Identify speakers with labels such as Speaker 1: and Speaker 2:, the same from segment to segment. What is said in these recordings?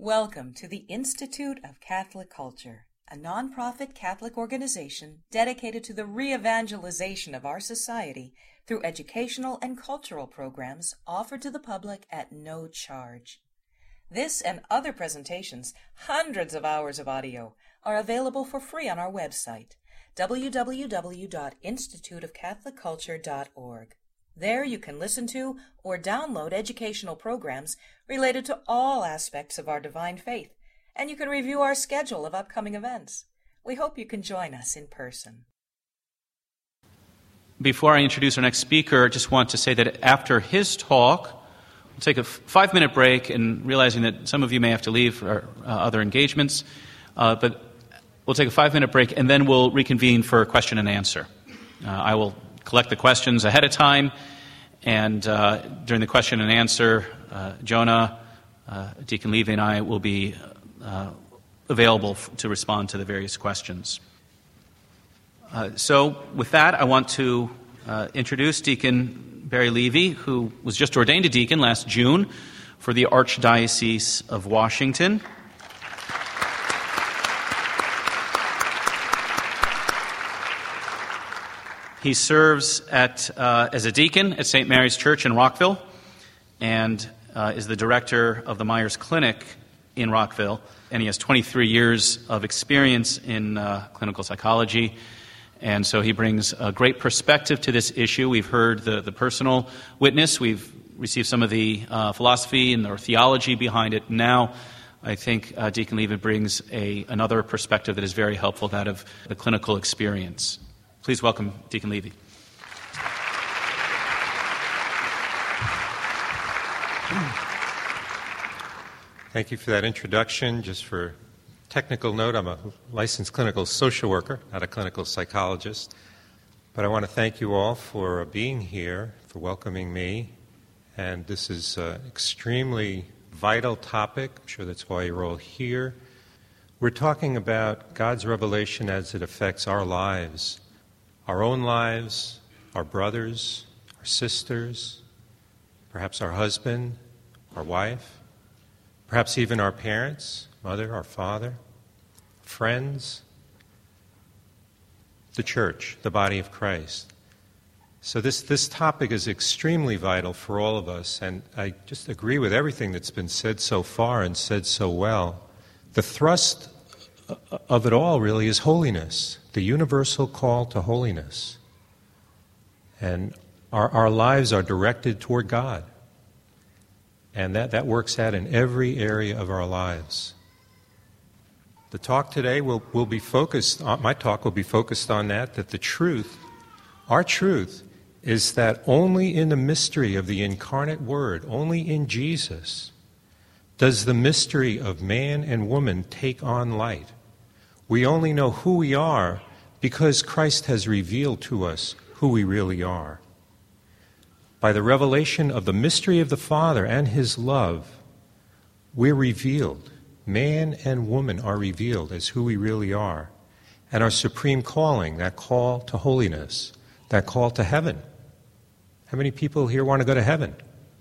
Speaker 1: Welcome to the Institute of Catholic Culture, a nonprofit Catholic organization dedicated to the re-evangelization of our society through educational and cultural programs offered to the public at no charge. This and other presentations, hundreds of hours of audio, are available for free on our website, www.instituteofcatholicculture.org. There you can listen to or download educational programs related to all aspects of our divine faith, and you can review our schedule of upcoming events. We hope you can join us in person.
Speaker 2: Before I introduce our next speaker, I just want to say that after his talk, we'll take a 5-minute break, and realizing that some of you may have to leave for other engagements, but we'll take a 5-minute break, and then we'll reconvene for question and answer. I will collect the questions ahead of time, and during the question and answer, Jonah, Deacon Levy, and I will be available to respond to the various questions. So with that, I want to introduce Deacon Barry Levy, who was just ordained a deacon last June for the Archdiocese of Washington. He serves as a deacon at St. Mary's Church in Rockville and is the director of the Myers Clinic in Rockville. And he has 23 years of experience in clinical psychology. And so he brings a great perspective to this issue. We've heard the personal witness. We've received some of the philosophy and or theology behind it. Now, I think Deacon Levy brings another perspective that is very helpful, that of the clinical experience. Please welcome Deacon Levy.
Speaker 3: Thank you for that introduction. Just for technical note, I'm a licensed clinical social worker, not a clinical psychologist. But I want to thank you all for being here, for welcoming me. And this is an extremely vital topic. I'm sure that's why you're all here. We're talking about God's revelation as it affects our lives. Our own lives, our brothers, our sisters, perhaps our husband, our wife, perhaps even our parents, mother, our father, friends, the church, the body of Christ. So this topic is extremely vital for all of us, and I just agree with everything that's been said so far and said so well. The thrust of it all really is holiness, the universal call to holiness. And our lives are directed toward God. And that works out in every area of our lives. The talk today will be focused on, my talk will be focused on that the truth, our truth, is that only in the mystery of the incarnate Word, only in Jesus, does the mystery of man and woman take on light. We only know who we are because Christ has revealed to us who we really are. By the revelation of the mystery of the Father and His love, we're revealed. Man and woman are revealed as who we really are. And our supreme calling, that call to holiness, that call to heaven. How many people here want to go to heaven?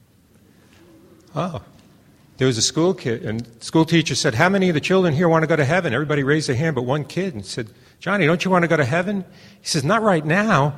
Speaker 3: Oh. There was a school kid, and the school teacher said, "How many of the children here want to go to heaven?" Everybody raised their hand but one kid and said, "Johnny, don't you want to go to heaven?" He says, "Not right now."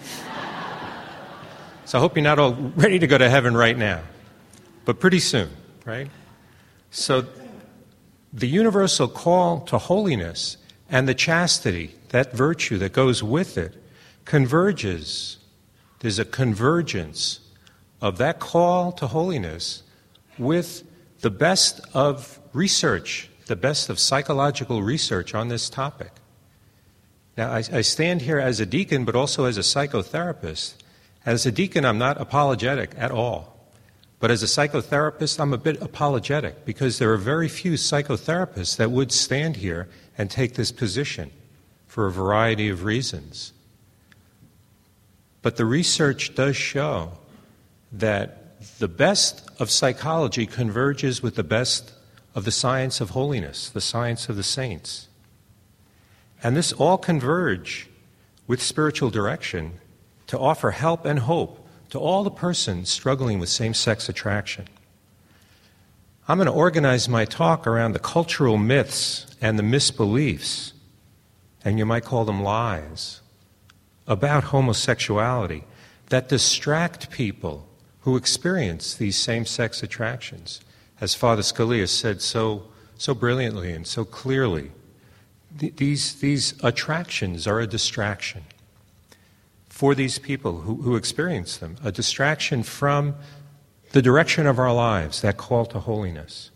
Speaker 3: So I hope you're not all ready to go to heaven right now, but pretty soon, right? So the universal call to holiness and the chastity, that virtue that goes with it, converges. There's a convergence of that call to holiness with the best of research, the best of psychological research on this topic. Now, I stand here as a deacon, but also as a psychotherapist. As a deacon, I'm not apologetic at all. But as a psychotherapist, I'm a bit apologetic because there are very few psychotherapists that would stand here and take this position for a variety of reasons. But the research does show that the best of psychology converges with the best of the science of holiness, the science of the saints. And this all converge with spiritual direction to offer help and hope to all the persons struggling with same-sex attraction. I'm going to organize my talk around the cultural myths and the misbeliefs, and you might call them lies, about homosexuality that distract people who experience these same-sex attractions. As Father Scalia said so brilliantly and so clearly, these attractions are a distraction for these people who experience them, a distraction from the direction of our lives, that call to holiness.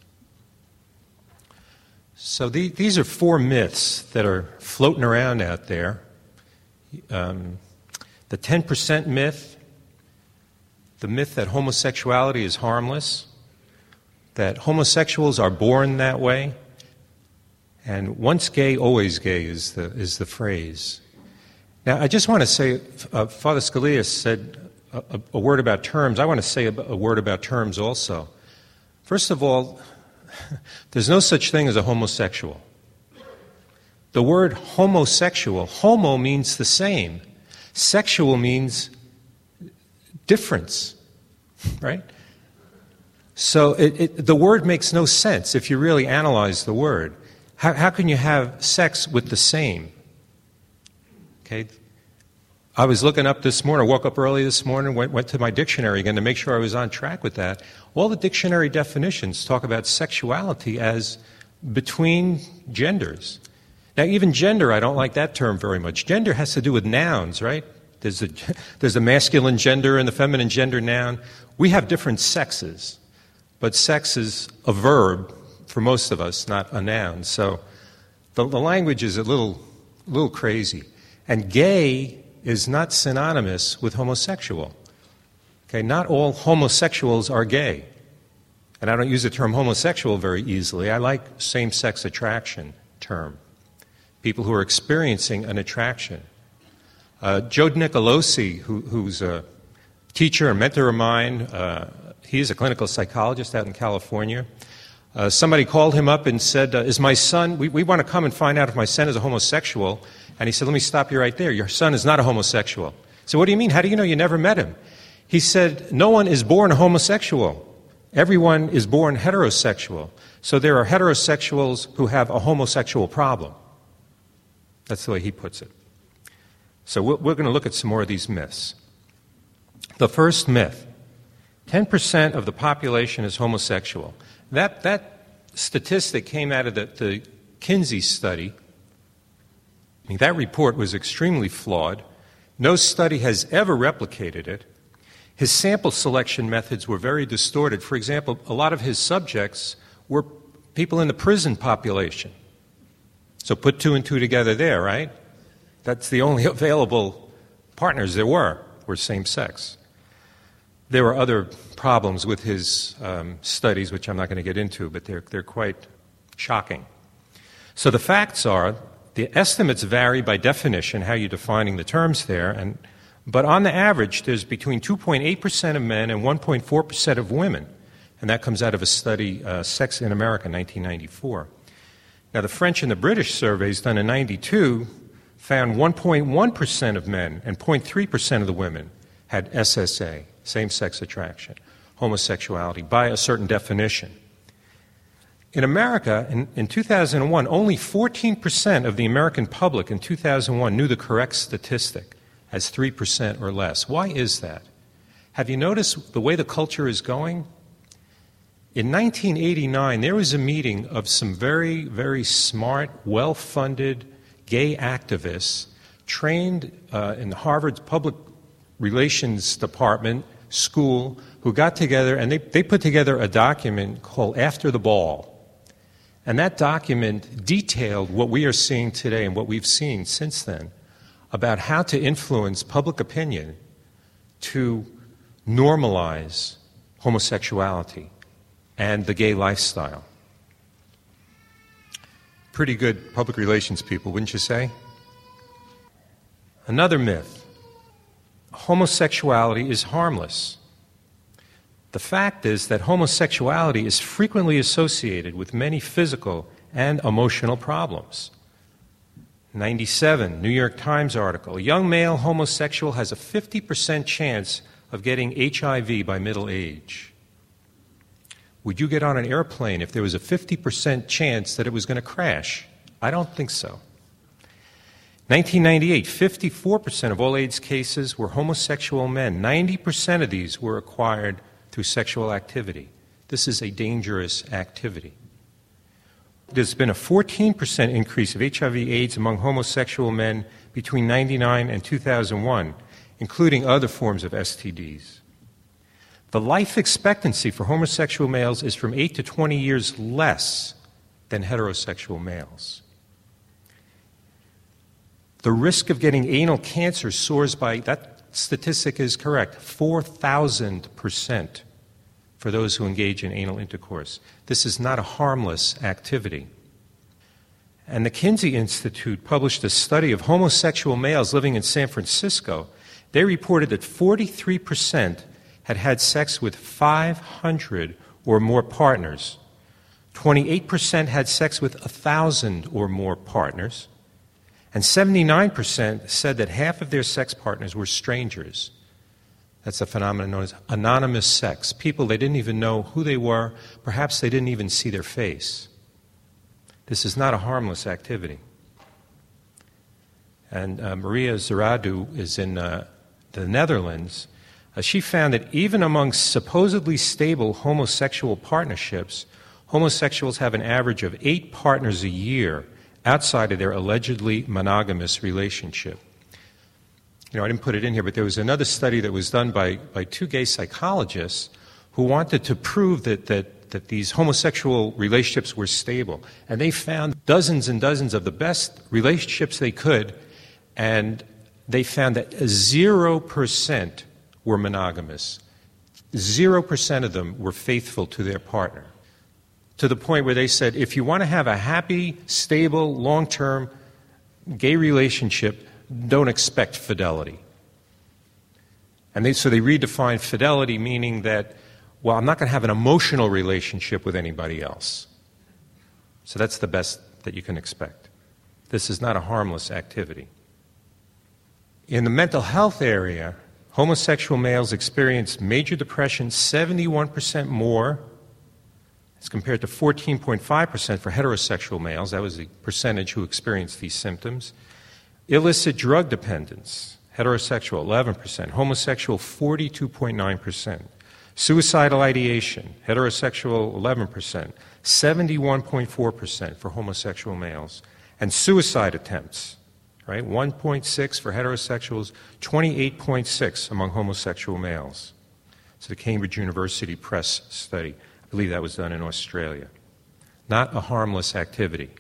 Speaker 3: So these are 4 myths that are floating around out there. The 10% myth, the myth that homosexuality is harmless, that homosexuals are born that way, and once gay, always gay is the phrase. Now, I just want to say, Father Scalia said a word about terms. I want to say a word about terms also. First of all, there's no such thing as a homosexual. The word homosexual, homo means the same. Sexual means difference, right? So the word makes no sense if you really analyze the word. How can you have sex with the same? Okay. I was looking up this morning, woke up early this morning, went to my dictionary again to make sure I was on track with that. All the dictionary definitions talk about sexuality as between genders. Now, even gender, I don't like that term very much. Gender has to do with nouns, right? There's a masculine gender and the feminine gender noun. We have different sexes, but sex is a verb for most of us, not a noun. So the language is a little crazy. And gay is not synonymous with homosexual. Okay, not all homosexuals are gay. And I don't use the term homosexual very easily. I like same-sex attraction term. People who are experiencing an attraction. Joe Nicolosi, who's a teacher and mentor of mine, he's a clinical psychologist out in California. Somebody called him up and said, is my son, we want to come and find out if my son is a homosexual. And he said, let me stop you right there. Your son is not a homosexual. So what do you mean? How do you know? You never met him. He said, no one is born homosexual. Everyone is born heterosexual. So there are heterosexuals who have a homosexual problem. That's the way he puts it. So we're going to look at some more of these myths. The first myth, 10% of the population is homosexual. That statistic came out of the Kinsey study. I mean, that report was extremely flawed. No study has ever replicated it. His sample selection methods were very distorted. For example, a lot of his subjects were people in the prison population. So put 2 and 2 together there, right? That's the only available partners there were same-sex. There were other problems with his studies, which I'm not going to get into, but they're quite shocking. So the facts are, the estimates vary by definition, how you're defining the terms there, but on the average, there's between 2.8% of men and 1.4% of women, and that comes out of a study, Sex in America, 1994. Now, the French and the British surveys done in 92 found 1.1% of men and 0.3% of the women had SSA, same-sex attraction, homosexuality, by a certain definition. In America, in 2001, only 14% of the American public in 2001 knew the correct statistic as 3% or less. Why is that? Have you noticed the way the culture is going? In 1989, there was a meeting of some very, very smart, well-funded gay activists trained in Harvard's Public Relations Department, school, who got together and they put together a document called After the Ball. And that document detailed what we are seeing today and what we've seen since then about how to influence public opinion to normalize homosexuality and the gay lifestyle. Pretty good public relations people, wouldn't you say? Another myth. Homosexuality is harmless. The fact is that homosexuality is frequently associated with many physical and emotional problems. 97, New York Times article, a young male homosexual has a 50% chance of getting HIV by middle age. Would you get on an airplane if there was a 50% chance that it was going to crash? I don't think so. 1998, 54% of all AIDS cases were homosexual men. 90% of these were acquired through sexual activity. This is a dangerous activity. There's been a 14% increase of HIV/AIDS among homosexual men between 1999 and 2001, including other forms of STDs. The life expectancy for homosexual males is from 8 to 20 years less than heterosexual males. The risk of getting anal cancer soars by, that statistic is correct, 4,000% for those who engage in anal intercourse. This is not a harmless activity. And the Kinsey Institute published a study of homosexual males living in San Francisco. They reported that 43% had had sex with 500 or more partners. 28% had sex with 1,000 or more partners. And 79% said that half of their sex partners were strangers. That's a phenomenon known as anonymous sex. People, they didn't even know who they were. Perhaps they didn't even see their face. This is not a harmless activity. And Maria Zaradu is in the Netherlands. She found that even among supposedly stable homosexual partnerships, homosexuals have an average of 8 partners a year outside of their allegedly monogamous relationship. I didn't put it in here, but there was another study that was done by 2 gay psychologists who wanted to prove that these homosexual relationships were stable. And they found dozens and dozens of the best relationships they could, and they found that 0% were monogamous. 0% of them were faithful to their partner. To the point where they said, if you want to have a happy, stable, long-term gay relationship, don't expect fidelity. And so they redefined fidelity, meaning that, well, I'm not going to have an emotional relationship with anybody else. So that's the best that you can expect. This is not a harmless activity. In the mental health area, homosexual males experience major depression 71% more as compared to 14.5% for heterosexual males. That was the percentage who experienced these symptoms. Illicit drug dependence, heterosexual 11%, homosexual 42.9%. Suicidal ideation, heterosexual 11%, 71.4% for homosexual males. And suicide attempts, right? 1.6 for heterosexuals, 28.6 among homosexual males. It's the Cambridge University Press study. I believe that was done in Australia. Not a harmless activity.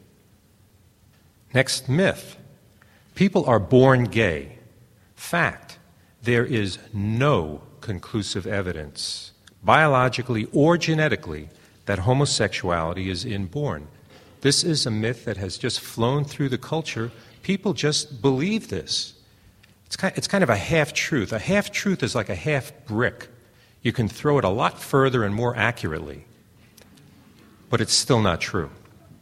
Speaker 3: Next myth. People are born gay. Fact. There is no conclusive evidence, biologically or genetically, that homosexuality is inborn. This is a myth that has just flown through the culture. People just believe this. It's kind of a half-truth. A half-truth is like a half-brick. You can throw it a lot further and more accurately, but it's still not true.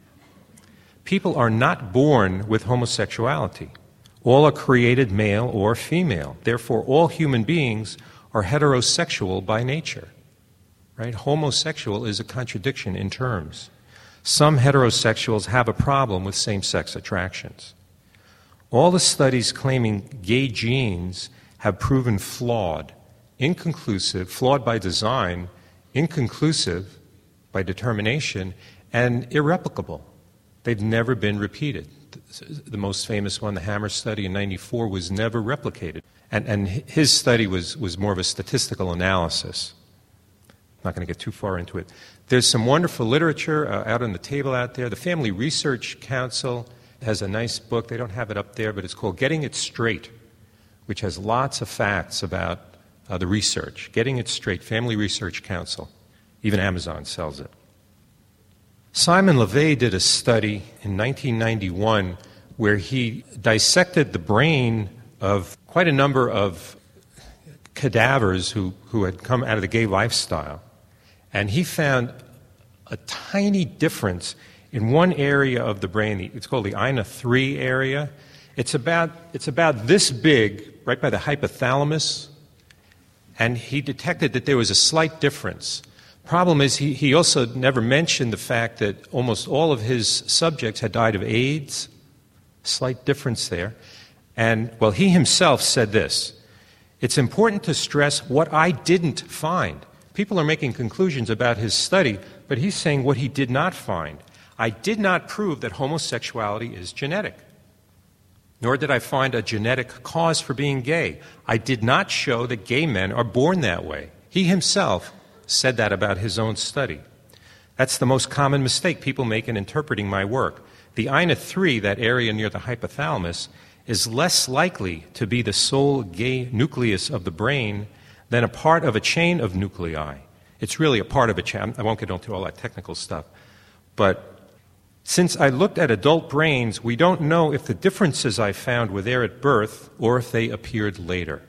Speaker 3: People are not born with homosexuality. All are created male or female. Therefore, all human beings are heterosexual by nature. Right? Homosexual is a contradiction in terms. Some heterosexuals have a problem with same-sex attractions. All the studies claiming gay genes have proven flawed, inconclusive, flawed by design, inconclusive by determination, and irreplicable. They've never been repeated. The most famous one, the Hammer study in '94, was never replicated. And his study was more of a statistical analysis. I'm not going to get too far into it. There's some wonderful literature out on the table out there. The Family Research Council has a nice book. They don't have it up there, but it's called Getting It Straight, which has lots of facts about the research. Getting It Straight, Family Research Council. Even Amazon sells it. Simon LeVay did a study in 1991 where he dissected the brain of quite a number of cadavers who had come out of the gay lifestyle. And he found a tiny difference in one area of the brain. It's called the INA3 area. It's about this big, right by the hypothalamus. And he detected that there was a slight difference. Problem is, he also never mentioned the fact that almost all of his subjects had died of AIDS. Slight difference there. And, well, he himself said this: "It's important to stress what I didn't find." People are making conclusions about his study, but he's saying what he did not find. "I did not prove that homosexuality is genetic, nor did I find a genetic cause for being gay. I did not show that gay men are born that way." He himself said that about his own study. That's the most common mistake people make in interpreting my work. The Ina 3, that area near the hypothalamus, is less likely to be the sole gay nucleus of the brain than a part of a chain of nuclei. It's really a part of a chain. I won't get into all that technical stuff. But since I looked at adult brains, we don't know if the differences I found were there at birth or if they appeared later.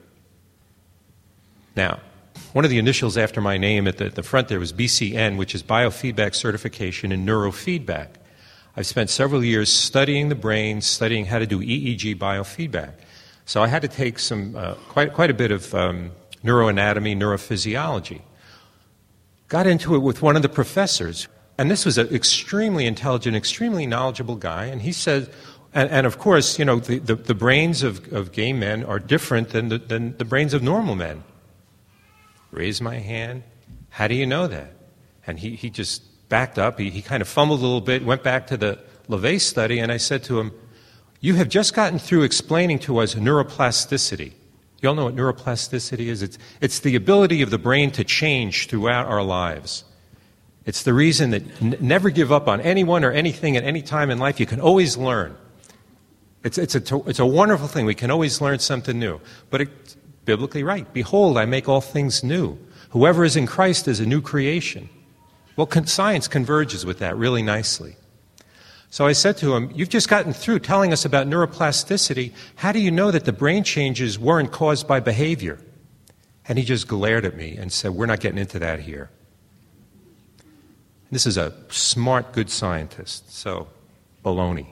Speaker 3: Now, one of the initials after my name at the front there was BCN, which is Biofeedback Certification in Neurofeedback. I've spent several years studying the brain, studying how to do EEG biofeedback. So I had to take some quite a bit of neuroanatomy, neurophysiology. Got into it with one of the professors, and this was an extremely intelligent, extremely knowledgeable guy, and he said, and of course, you know, the brains of gay men are different than the brains of normal men. Raised my hand. "How do you know that?" And he just backed up. He kind of fumbled a little bit, went back to the LeVay study, and I said to him, "You have just gotten through explaining to us neuroplasticity." You all know what neuroplasticity is? It's the ability of the brain to change throughout our lives. It's the reason that never give up on anyone or anything at any time in life. You can always learn. It's a wonderful thing. We can always learn something new. But it's biblically right. "Behold, I make all things new. Whoever is in Christ is a new creation." Well, science converges with that really nicely. So I said to him, "You've just gotten through telling us about neuroplasticity. How do you know that the brain changes weren't caused by behavior?" And he just glared at me and said, "We're not getting into that here." This is a smart, good scientist, so baloney.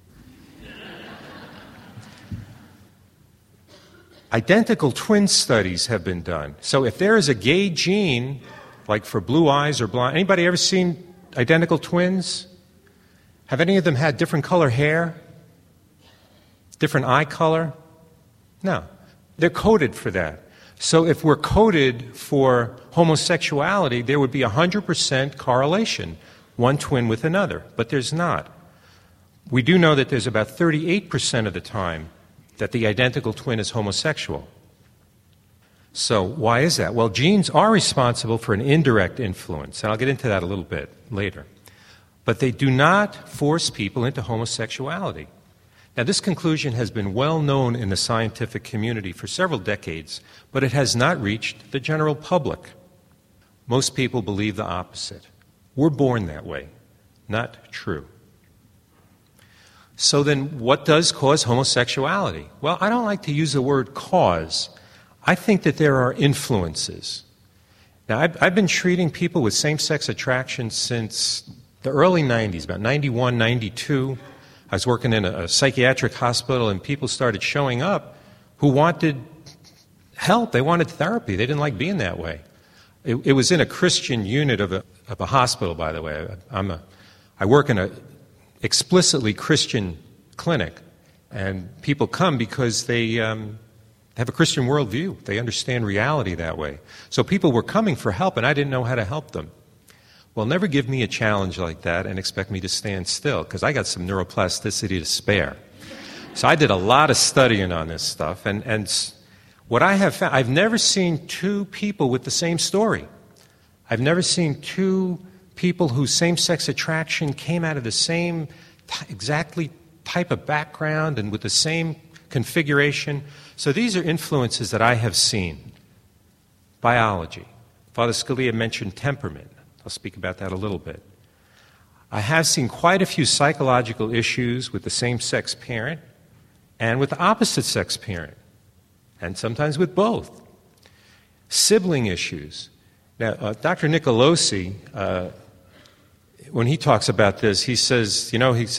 Speaker 3: Identical twin studies have been done. So if there is a gay gene, like for blue eyes or blonde, anybody ever seen identical twins? Have any of them had different color hair? Different eye color? No. They're coded for that. So if we're coded for homosexuality, there would be 100% correlation, one twin with another, but there's not. We do know that there's about 38% of the time that the identical twin is homosexual. So why is that? Well, genes are responsible for an indirect influence, and I'll get into that a little bit later. But they do not force people into homosexuality. Now, this conclusion has been well known in the scientific community for several decades, but it has not reached the general public. Most people believe the opposite. We're born that way. Not true. So then, what does cause homosexuality? Well, I don't like to use the word cause. I think that there are influences. Now, I've been treating people with same-sex attraction since the early 90s, about 91, 92. I was working in a psychiatric hospital, and people started showing up who wanted help. They wanted therapy. They didn't like being that way. It was in a Christian unit of a hospital, by the way. I work in a explicitly Christian clinic, and people come because they have a Christian worldview. They understand reality that way. So people were coming for help, and I didn't know how to help them. Well, never give me a challenge like that and expect me to stand still, because I got some neuroplasticity to spare. So I did a lot of studying on this stuff, and what I have found, I've never seen two people with the same story. I've never seen two people whose same-sex attraction came out of the same exactly type of background and with the same configuration. So these are influences that I have seen. Biology. Father Scalia mentioned temperament. I'll speak about that a little bit. I have seen quite a few psychological issues with the same-sex parent and with the opposite-sex parent, and sometimes with both. Sibling issues. Now, Dr. Nicolosi, when he talks about this, he says,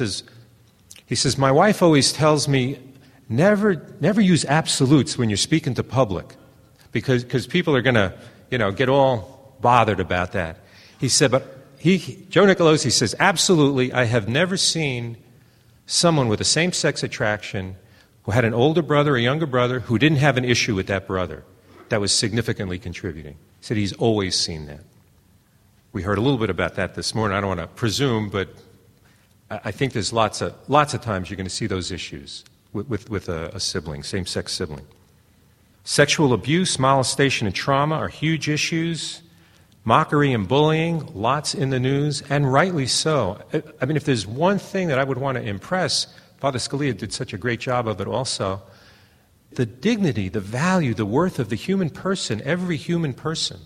Speaker 3: my wife always tells me, never use absolutes when you're speaking to public, because people are going to, get all bothered about that. He said, Joe Nicolosi says, absolutely, I have never seen someone with a same-sex attraction who had an older brother, a younger brother, who didn't have an issue with that brother that was significantly contributing. He said he's always seen that. We heard a little bit about that this morning. I don't want to presume, but I think there's lots of times you're going to see those issues with a sibling, same-sex sibling. Sexual abuse, molestation, and trauma are huge issues. Mockery and bullying, lots in the news, and rightly so. I mean, if there's one thing that I would want to impress, Father Scalia did such a great job of it also, the dignity, the value, the worth of the human person, every human person,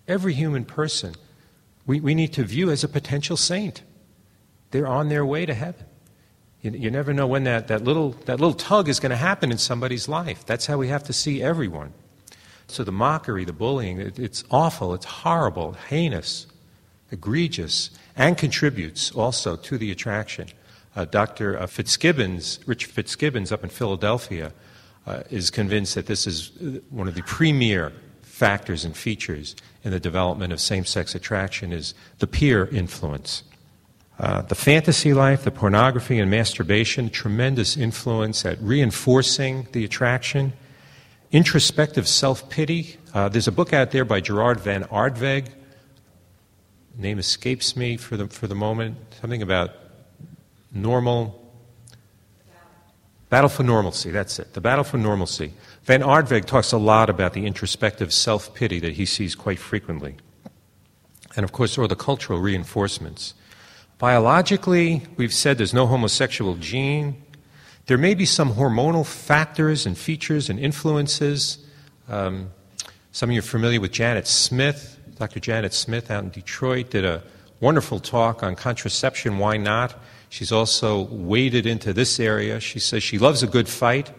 Speaker 3: we need to view as a potential saint. They're on their way to heaven. You never know when that little tug is going to happen in somebody's life. That's how we have to see everyone. So the mockery, the bullying, it's awful, it's horrible, heinous, egregious, and contributes also to the attraction. Dr. Rich Fitzgibbons up in Philadelphia, is convinced that this is one of the premier factors and features in the development of same-sex attraction is the peer influence. The fantasy life, the pornography and masturbation, tremendous influence at reinforcing the attraction. Introspective self-pity. There's a book out there by Gerard van Aardweg. Name escapes me for the moment. Something about Battle for Normalcy, that's it. The Battle for Normalcy. Van Aardweg talks a lot about the introspective self-pity that he sees quite frequently. And of course, there are the cultural reinforcements. Biologically, we've said there's no homosexual gene. There may be some hormonal factors and features and influences. Some of you are familiar with Janet Smith. Dr. Janet Smith out in Detroit did a wonderful talk on contraception, why not? She's also waded into this area. She says she loves a good fight.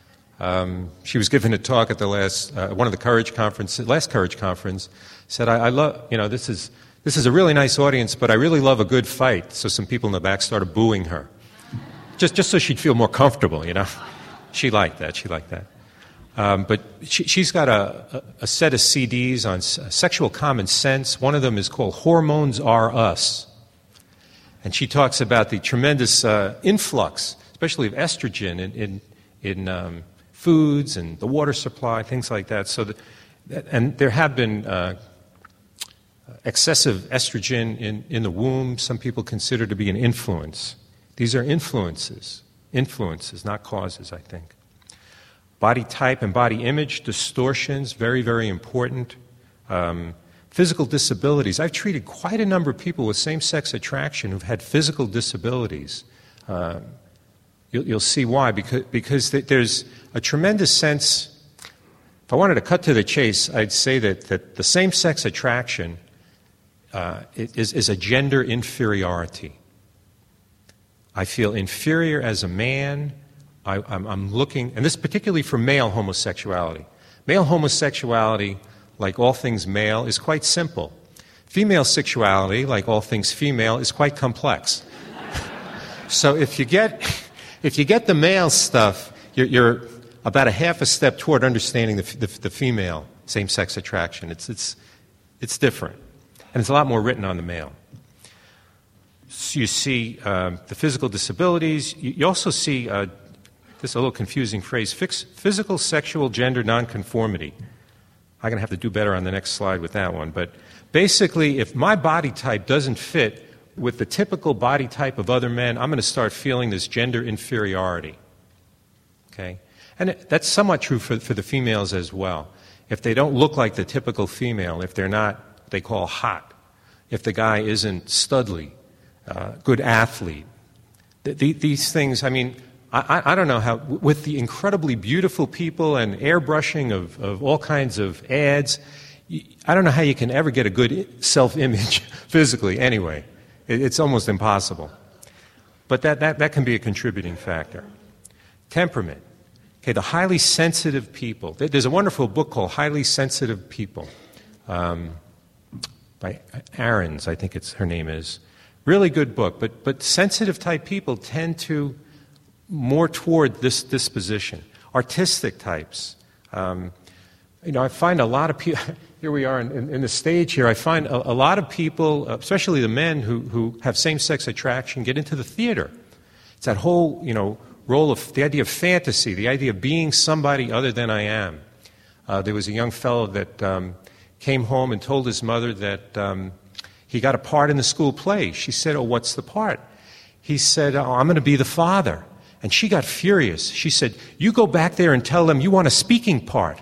Speaker 3: She was giving a talk at the last Courage Conference, said, I love, this is a really nice audience, but I really love a good fight. So some people in the back started booing her. Just so she'd feel more comfortable, She liked that. But she's got a set of CDs on sexual common sense. One of them is called Hormones Are Us. And she talks about the tremendous influx, especially of estrogen in foods and the water supply, things like that. And there have been excessive estrogen in the womb, some people consider to be an influence. These are influences, not causes, I think. Body type and body image distortions, very, very important. Physical disabilities. I've treated quite a number of people with same-sex attraction who've had physical disabilities. You'll see why, because there's a tremendous sense. If I wanted to cut to the chase, I'd say that the same-sex attraction is a gender inferiority. I feel inferior as a man. I'm looking, and this particularly for male homosexuality. Male homosexuality, like all things male, is quite simple. Female sexuality, like all things female, is quite complex. So if you get the male stuff, you're about a half a step toward understanding the female same-sex attraction. It's different, and there's a lot more written on the male. So you see the physical disabilities. You also see this is a little confusing phrase: physical, sexual, gender nonconformity. I'm going to have to do better on the next slide with that one. But basically, if my body type doesn't fit with the typical body type of other men, I'm going to start feeling this gender inferiority. Okay? And that's somewhat true for the females as well. If they don't look like the typical female, if they're not what they call hot, if the guy isn't studly, good athlete, these things, I mean, I don't know how, with the incredibly beautiful people and airbrushing of all kinds of ads, I don't know how you can ever get a good self-image physically anyway. It's almost impossible. But that can be a contributing factor. Temperament. Okay, the highly sensitive people. There's a wonderful book called Highly Sensitive People by Ahrens, I think her name is. Really good book. But sensitive type people tend to more toward this disposition. Artistic types. I find a lot of people, here we are in the stage here. I find a lot of people, especially the men who have same-sex attraction, get into the theater. It's that whole, role of the idea of fantasy, the idea of being somebody other than I am. There was a young fellow that came home and told his mother that he got a part in the school play. She said, "Oh, what's the part?" He said, "Oh, I'm going to be the father." And she got furious. She said, "You go back there and tell them you want a speaking part."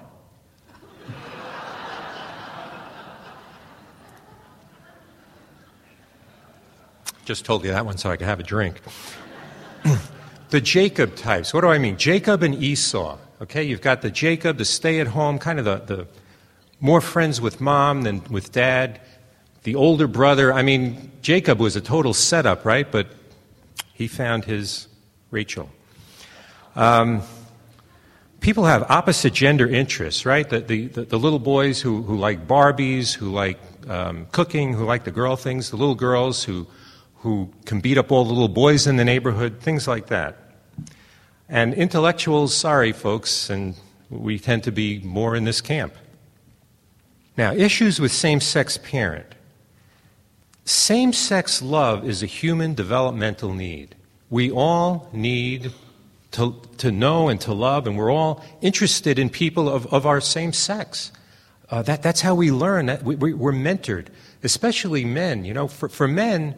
Speaker 3: Just told you that one so I could have a drink. The Jacob types. What do I mean? Jacob and Esau. Okay, you've got the Jacob, the stay-at-home, kind of the more friends with mom than with dad. The older brother. I mean, Jacob was a total setup, right? But he found his Rachel. People have opposite gender interests, right? The little boys who like Barbies, who like cooking, who like the girl things. The little girls who can beat up all the little boys in the neighborhood, things like that. And intellectuals, sorry folks, and we tend to be more in this camp. Now, issues with same-sex parent. Same-sex love is a human developmental need. We all need to know and to love, and we're all interested in people of our same sex. That's how we learn. We're mentored, especially men. For men,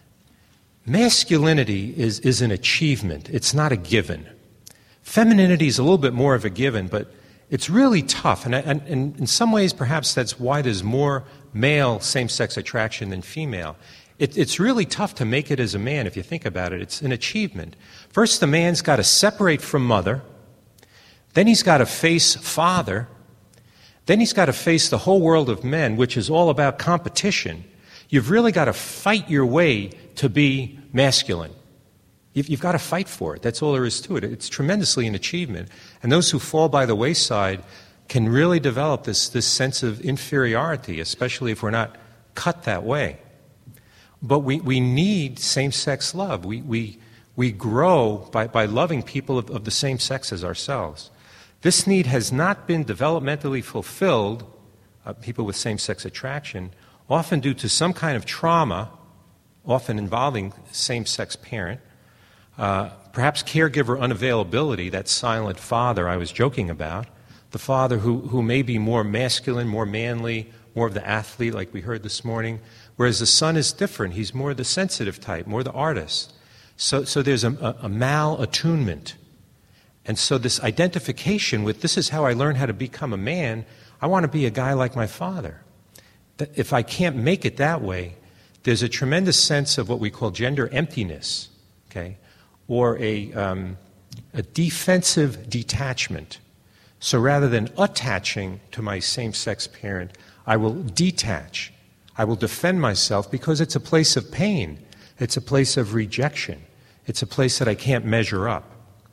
Speaker 3: masculinity is an achievement. It's not a given. Femininity is a little bit more of a given, but it's really tough. And in some ways, perhaps that's why there's more male same-sex attraction than female. It's really tough to make it as a man, if you think about it. It's an achievement. First, the man's got to separate from mother. Then he's got to face father. Then he's got to face the whole world of men, which is all about competition. You've really got to fight your way to be masculine. You've got to fight for it. That's all there is to it. It's tremendously an achievement. And those who fall by the wayside can really develop this sense of inferiority, especially if we're not cut that way. But we need same-sex love. We grow by loving people of the same sex as ourselves. This need has not been developmentally fulfilled, people with same-sex attraction, often due to some kind of trauma, often involving same-sex parent, perhaps caregiver unavailability, that silent father I was joking about, the father who may be more masculine, more manly, more of the athlete like we heard this morning, whereas the son is different. He's more the sensitive type, more the artist. So there's a malattunement. And so this identification with this is how I learn how to become a man, I want to be a guy like my father. If I can't make it that way, there's a tremendous sense of what we call gender emptiness, okay, or a defensive detachment. So rather than attaching to my same-sex parent, I will detach. I will defend myself because it's a place of pain. It's a place of rejection. It's a place that I can't measure up.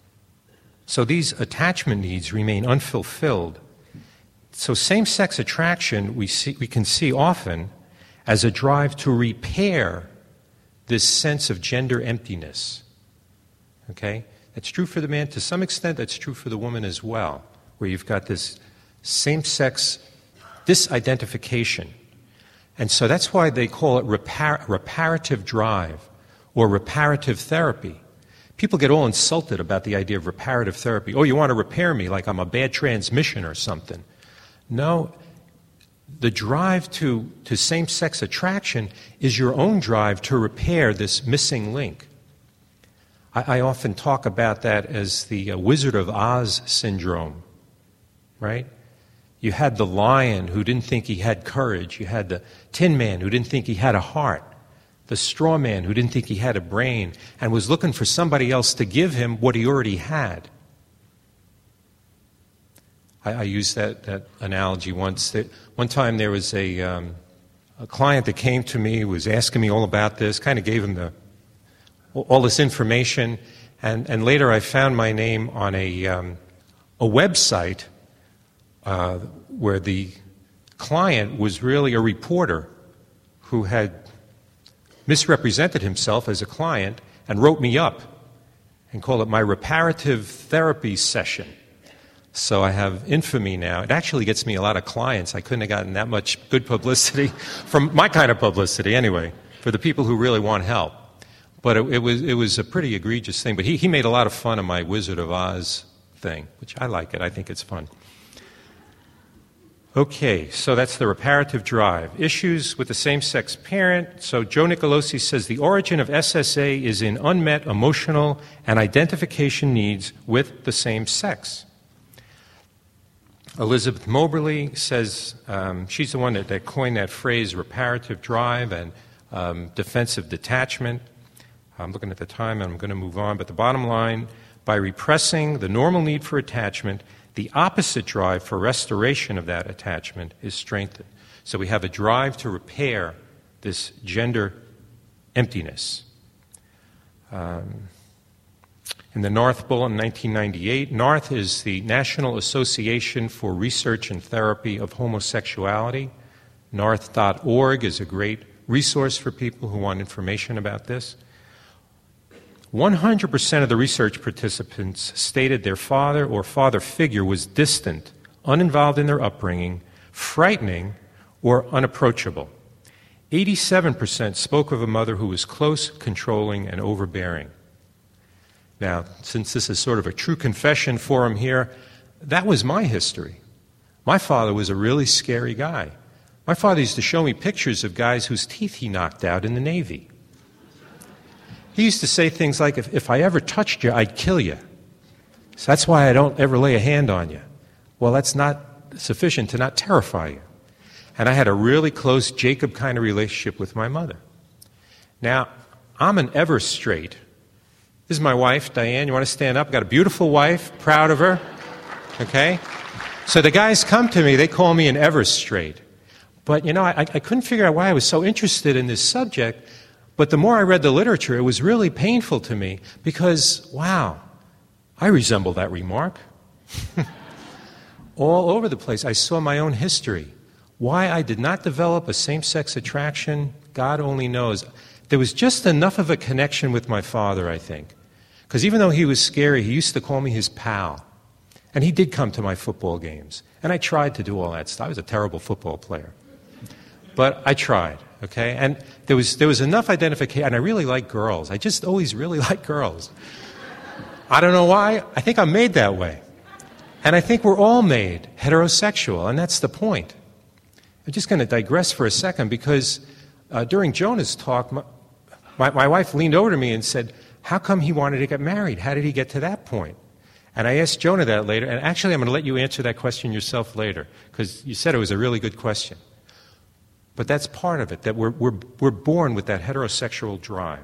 Speaker 3: So these attachment needs remain unfulfilled. So same-sex attraction we can see often as a drive to repair this sense of gender emptiness. Okay? That's true for the man. To some extent, that's true for the woman as well, where you've got this same-sex disidentification. And so that's why they call it reparative drive or reparative therapy. People get all insulted about the idea of reparative therapy. Oh, you want to repair me like I'm a bad transmission or something. No, the drive to same-sex attraction is your own drive to repair this missing link. I often talk about that as the Wizard of Oz syndrome, right? You had the lion who didn't think he had courage. You had the tin man who didn't think he had a heart. The straw man who didn't think he had a brain and was looking for somebody else to give him what he already had. I used that analogy once. One time there was a client that came to me, was asking me all about this, kind of gave him all this information, and later I found my name on a website where the client was really a reporter who had misrepresented himself as a client and wrote me up and called it my reparative therapy session. So I have infamy now. It actually gets me a lot of clients. I couldn't have gotten that much good publicity from my kind of publicity anyway, for the people who really want help. But it was a pretty egregious thing. But he made a lot of fun of my Wizard of Oz thing, which I like it. I think it's fun. Okay, so that's the reparative drive. Issues with the same-sex parent. So Joe Nicolosi says the origin of SSA is in unmet emotional and identification needs with the same sex. Elizabeth Moberly says she's the one that coined that phrase reparative drive and defensive detachment. I'm looking at the time and I'm going to move on, but the bottom line, by repressing the normal need for attachment, the opposite drive for restoration of that attachment is strengthened. So we have a drive to repair this gender emptiness. In the North Bulletin, 1998, NARTH is the National Association for Research and Therapy of Homosexuality. NARTH.org is a great resource for people who want information about this. 100% of the research participants stated their father or father figure was distant, uninvolved in their upbringing, frightening, or unapproachable. 87% spoke of a mother who was close, controlling, and overbearing. Now, since this is sort of a true confession forum here, that was my history. My father was a really scary guy. My father used to show me pictures of guys whose teeth he knocked out in the Navy. He used to say things like, if I ever touched you, I'd kill you. So that's why I don't ever lay a hand on you. Well, that's not sufficient to not terrify you. And I had a really close Jacob kind of relationship with my mother. Now, I'm an ever straight. This is my wife, Diane. You want to stand up? I've got a beautiful wife, proud of her. Okay? So the guys come to me, they call me an ever straight. But, you know, I couldn't figure out why I was so interested in this subject. But the more I read the literature, it was really painful to me because, wow, I resemble that remark. All over the place, I saw my own history. Why I did not develop a same-sex attraction, God only knows. There was just enough of a connection with my father, I think. Because even though he was scary, he used to call me his pal. And he did come to my football games. And I tried to do all that stuff. I was a terrible football player. But I tried. Okay, and there was enough identification, and I really like girls. I just always really like girls. I don't know why. I think I'm made that way. And I think we're all made heterosexual, and that's the point. I'm just going to digress for a second because during Jonah's talk, my wife leaned over to me and said, how come he wanted to get married? How did he get to that point? And I asked Jonah that later, and actually I'm going to let you answer that question yourself later because you said it was a really good question. But that's part of it, that we're born with that heterosexual drive.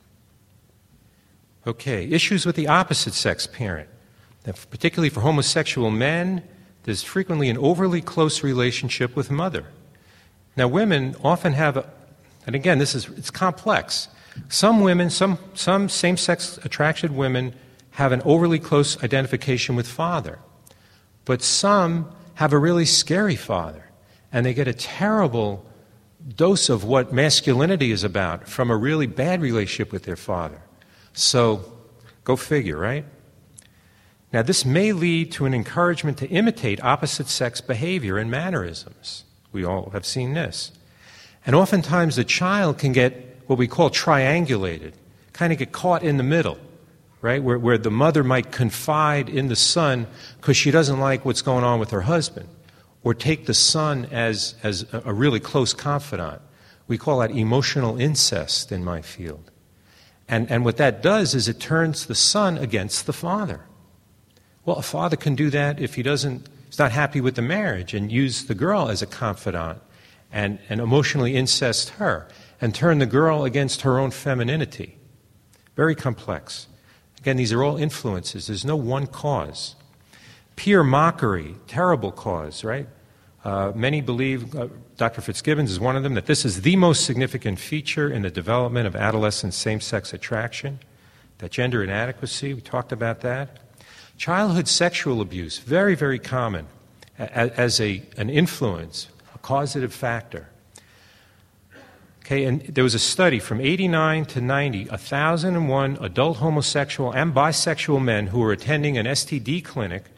Speaker 3: Okay, issues with the opposite sex parent. Now, particularly for homosexual men, there's frequently an overly close relationship with mother. Now, women often have, and again, it's complex. Some women, some same-sex attracted women have an overly close identification with father. But some have a really scary father, and they get a terrible dose of what masculinity is about from a really bad relationship with their father. So, go figure, right? Now, this may lead to an encouragement to imitate opposite sex behavior and mannerisms. We all have seen this. And oftentimes the child can get what we call triangulated, kind of get caught in the middle, right? Where the mother might confide in the son because she doesn't like what's going on with her husband. Or take the son as a really close confidant. We call that emotional incest in my field. And what that does is it turns the son against the father. Well, a father can do that if he's not happy with the marriage and use the girl as a confidant and emotionally incest her and turn the girl against her own femininity. Very complex. Again, these are all influences. There's no one cause. Peer mockery, terrible cause, right? Many believe, Dr. Fitzgibbons is one of them, that this is the most significant feature in the development of adolescent same-sex attraction, that gender inadequacy, we talked about that. Childhood sexual abuse, very, very common as an influence, a causative factor. Okay, and there was a study from 89 to 90, 1,001 adult homosexual and bisexual men who were attending an STD clinic.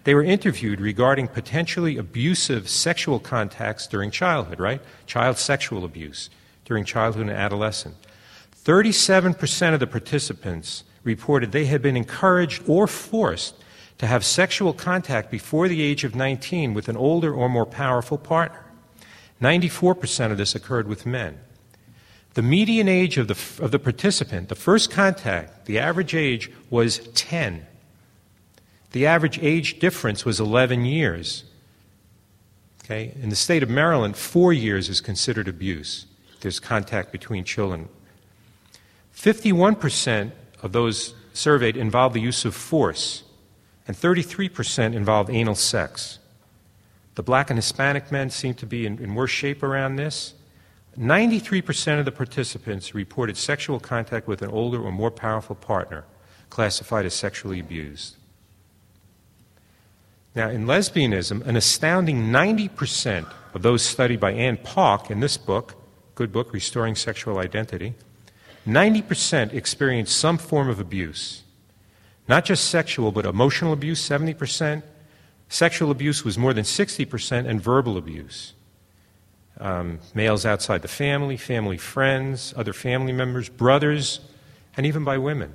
Speaker 3: They were interviewed regarding potentially abusive sexual contacts during childhood, right? Child sexual abuse during childhood and adolescence. 37% of the participants reported they had been encouraged or forced to have sexual contact before the age of 19 with an older or more powerful partner. 94% of this occurred with men. The median age of the participant, the first contact, the average age was 10. The average age difference was 11 years. Okay? In the state of Maryland, 4 years is considered abuse. There's contact between children. 51% of those surveyed involved the use of force, and 33% involved anal sex. The black and Hispanic men seem to be in worse shape around this. 93% of the participants reported sexual contact with an older or more powerful partner, classified as sexually abused. Now, in lesbianism, an astounding 90% of those studied by Ann Park in this book, good book, Restoring Sexual Identity, 90% experienced some form of abuse. Not just sexual, but emotional abuse, 70%. Sexual abuse was more than 60%, and verbal abuse. Males outside the family, family friends, other family members, brothers, and even by women.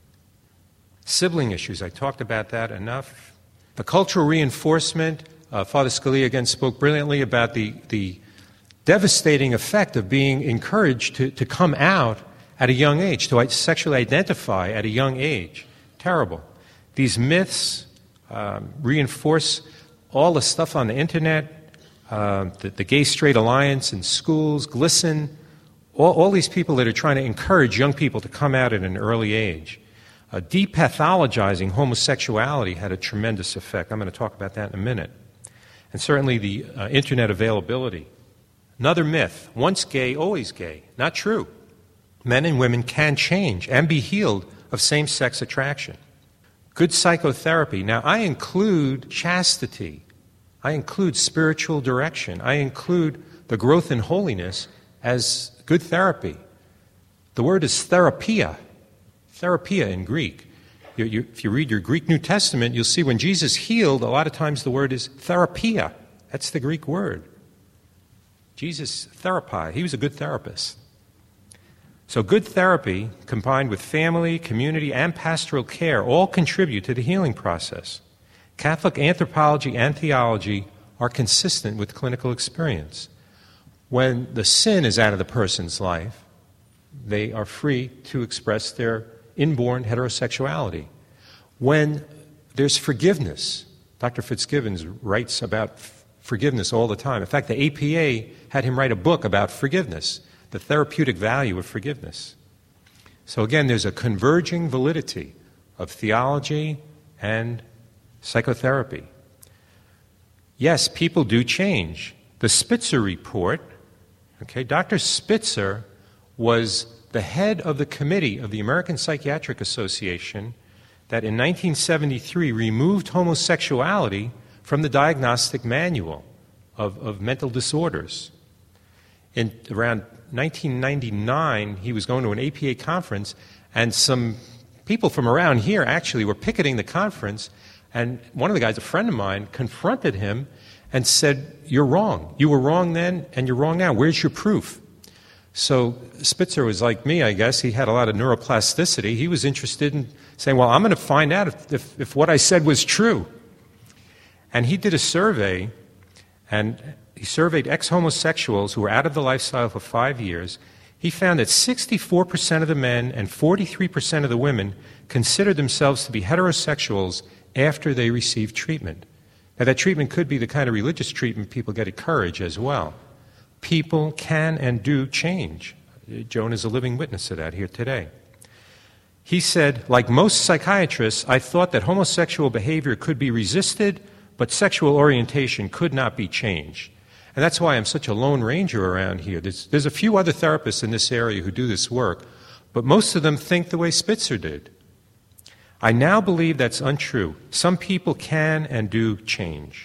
Speaker 3: Sibling issues, I talked about that enough. The cultural reinforcement, Father Scalia again spoke brilliantly about the devastating effect of being encouraged to come out at a young age, to sexually identify at a young age. Terrible. These myths reinforce all the stuff on the internet, the Gay-Straight Alliance in schools, GLSEN, all these people that are trying to encourage young people to come out at an early age. Depathologizing homosexuality had a tremendous effect. I'm going to talk about that in a minute. And certainly the internet availability. Another myth, once gay, always gay. Not true. Men and women can change and be healed of same-sex attraction. Good psychotherapy. Now, I include chastity. I include spiritual direction. I include the growth in holiness as good therapy. The word is therapia. Therapia in Greek. If you read your Greek New Testament, you'll see when Jesus healed, a lot of times the word is therapia. That's the Greek word. Jesus therapi. He was a good therapist. So good therapy, combined with family, community, and pastoral care, all contribute to the healing process. Catholic anthropology and theology are consistent with clinical experience. When the sin is out of the person's life, they are free to express their inborn heterosexuality. When there's forgiveness, Dr. Fitzgibbons writes about forgiveness all the time. In fact, the APA had him write a book about forgiveness, the therapeutic value of forgiveness. So again, there's a converging validity of theology and psychotherapy. Yes, people do change. The Spitzer report, Dr. Spitzer was the head of the committee of the American Psychiatric Association that in 1973 removed homosexuality from the diagnostic manual of mental disorders. In around 1999, he was going to an APA conference, and some people from around here actually were picketing the conference, and one of the guys, a friend of mine, confronted him and said, "You're wrong. You were wrong then, and you're wrong now. Where's your proof?" So Spitzer was like me, I guess. He had a lot of neuroplasticity. He was interested in saying, well, I'm going to find out if what I said was true. And he did a survey, and he surveyed ex-homosexuals who were out of the lifestyle for 5 years. He found that 64% of the men and 43% of the women considered themselves to be heterosexuals after they received treatment. Now, that treatment could be the kind of religious treatment people get at Courage as well. People can and do change. Joan is a living witness to that here today. He said, like most psychiatrists, I thought that homosexual behavior could be resisted, but sexual orientation could not be changed. And that's why I'm such a lone ranger around here. There's a few other therapists in this area who do this work, but most of them think the way Spitzer did. I now believe that's untrue. Some people can and do change.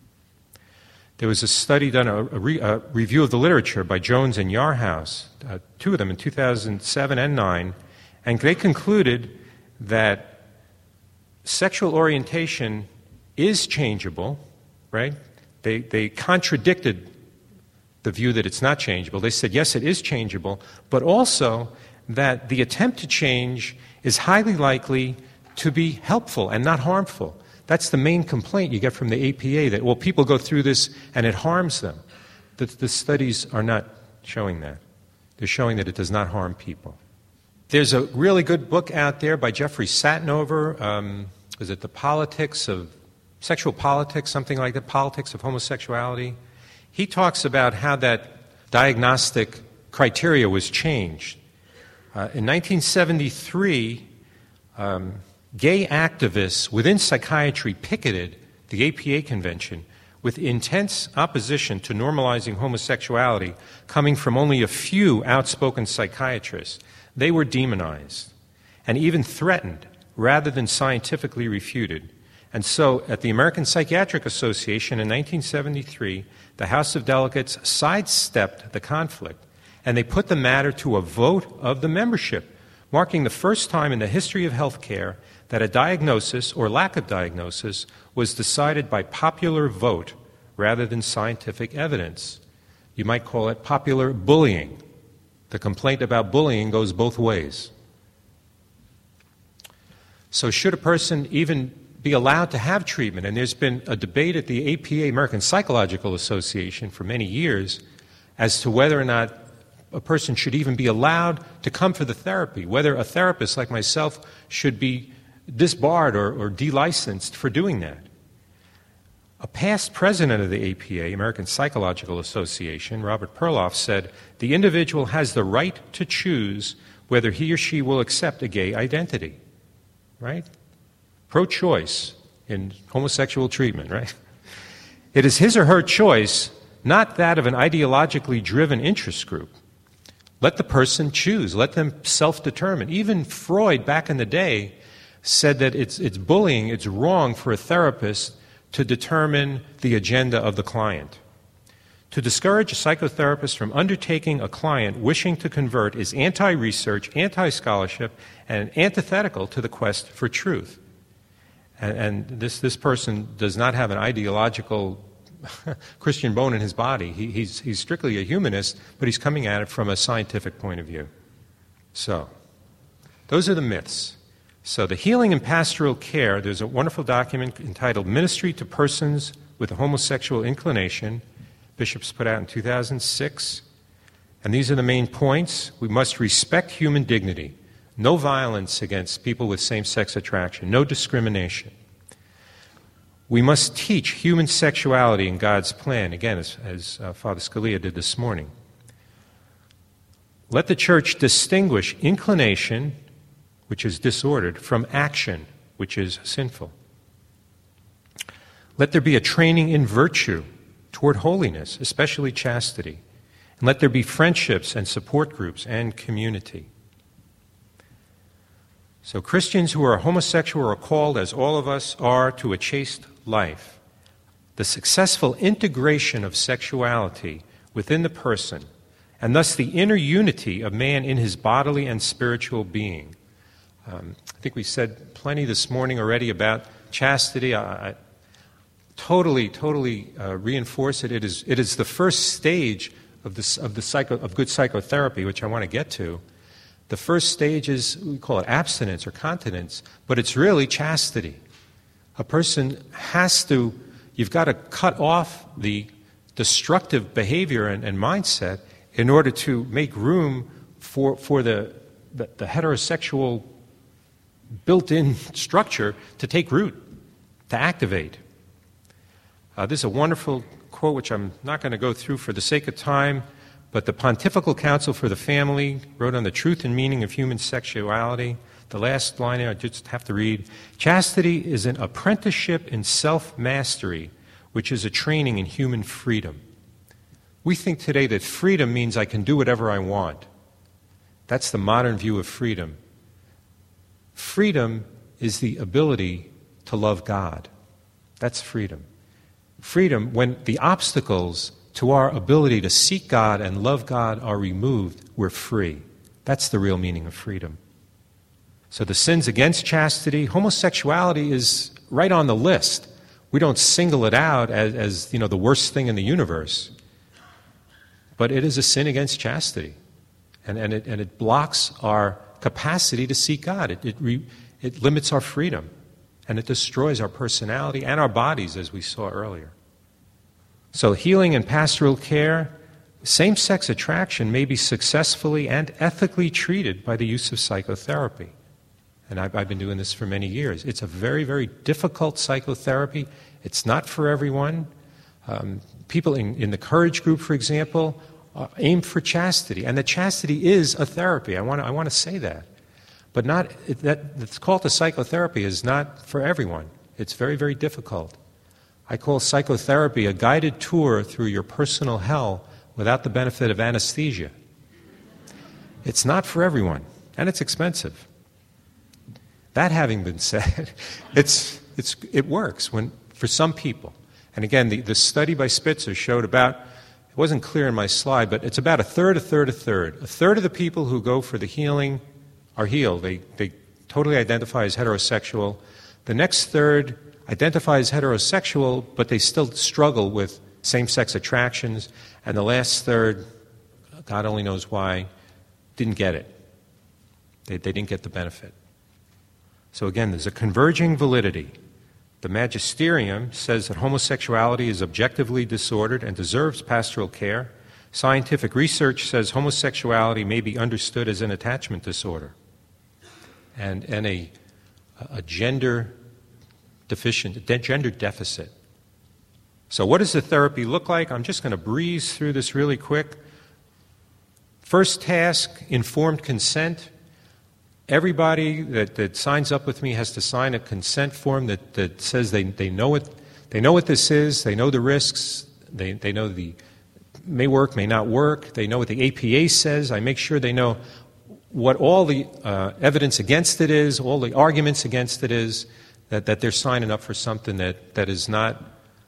Speaker 3: There was a study done, a review of the literature by Jones and Yarhouse, two of them in 2007 and 2009, and they concluded that sexual orientation is changeable, right? They contradicted the view that it's not changeable. They said, yes, it is changeable, but also that the attempt to change is highly likely to be helpful and not harmful. That's the main complaint you get from the APA, that, well, people go through this and it harms them. The studies are not showing that. They're showing that it does not harm people. There's a really good book out there by Jeffrey Satinover. Is it The Politics of Sexual Politics, something like that, Politics of Homosexuality? He talks about how that diagnostic criteria was changed. In 1973, gay activists within psychiatry picketed the APA convention with intense opposition to normalizing homosexuality coming from only a few outspoken psychiatrists. They were demonized and even threatened rather than scientifically refuted. And so at the American Psychiatric Association in 1973, the House of Delegates sidestepped the conflict, and they put the matter to a vote of the membership, marking the first time in the history of healthcare that a diagnosis or lack of diagnosis was decided by popular vote rather than scientific evidence. You might call it popular bullying. The complaint about bullying goes both ways. So should a person even be allowed to have treatment? And there's been a debate at the APA, American Psychological Association, for many years as to whether or not a person should even be allowed to come for the therapy, whether a therapist like myself should be disbarred or delicensed for doing that. A past president of the APA, American Psychological Association, Robert Perloff, said, "The individual has the right to choose whether he or she will accept a gay identity." Right? Pro-choice in homosexual treatment, right? It is his or her choice, not that of an ideologically driven interest group. Let the person choose. Let them self-determine. Even Freud, back in the day, said that it's bullying, it's wrong for a therapist to determine the agenda of the client. To discourage a psychotherapist from undertaking a client wishing to convert is anti-research, anti-scholarship, and antithetical to the quest for truth. And this person does not have an ideological Christian bone in his body. He's strictly a humanist, but he's coming at it from a scientific point of view. So, those are the myths. So the healing and pastoral care, there's a wonderful document entitled Ministry to Persons with a Homosexual Inclination, Bishops put out in 2006. And these are the main points. We must respect human dignity. No violence against people with same-sex attraction. No discrimination. We must teach human sexuality in God's plan, again, as Father Scalia did this morning. Let the church distinguish inclination, which is disordered, from action, which is sinful. Let there be a training in virtue toward holiness, especially chastity. And let there be friendships and support groups and community. So Christians who are homosexual are called, as all of us are, to a chaste life. The successful integration of sexuality within the person, and thus the inner unity of man in his bodily and spiritual being. I think we said plenty this morning already about chastity. I totally reinforce it. It is the first stage of good psychotherapy, which I want to get to. The first stage is, we call it abstinence or continence, but it's really chastity. A person you've got to cut off the destructive behavior and mindset in order to make room for the heterosexual built-in structure to take root, to activate. This is a wonderful quote, which I'm not going to go through for the sake of time, but the Pontifical Council for the Family wrote on the truth and meaning of human sexuality. The last line there I just have to read. Chastity is an apprenticeship in self-mastery, which is a training in human freedom. We think today that freedom means I can do whatever I want. That's the modern view of freedom. Freedom is the ability to love God. That's freedom. Freedom, when the obstacles to our ability to seek God and love God are removed, we're free. That's the real meaning of freedom. So the sins against chastity, homosexuality is right on the list. We don't single it out as the worst thing in the universe. But it is a sin against chastity. And it blocks our capacity to seek God. It limits our freedom. And it destroys our personality and our bodies, as we saw earlier. So healing and pastoral care, same-sex attraction may be successfully and ethically treated by the use of psychotherapy. And I've been doing this for many years. It's a very, very difficult psychotherapy. It's not for everyone. People in the Courage group, for example, aim for chastity. And the chastity is a therapy. I want to say that. But that's called the psychotherapy is not for everyone. It's very, very difficult. I call psychotherapy a guided tour through your personal hell without the benefit of anesthesia. It's not for everyone, and it's expensive. That having been said, it works for some people. And again, the study by Spitzer showed it wasn't clear in my slide, but it's about a third. A third of the people who go for the healing are healed. They totally identify as heterosexual. The next third identify as heterosexual, but they still struggle with same-sex attractions. And the last third, God only knows why, didn't get it. They didn't get the benefit. So again, there's a converging validity. The magisterium says that homosexuality is objectively disordered and deserves pastoral care. Scientific research says homosexuality may be understood as an attachment disorder and a gender deficit. So what does the therapy look like? I'm just going to breeze through this really quick. First task, informed consent. Everybody that signs up with me has to sign a consent form that says they know what this is, they know the risks, they know the may work, may not work, they know what the APA says. I make sure they know what all the evidence against it is, all the arguments against it is, that they're signing up for something that is not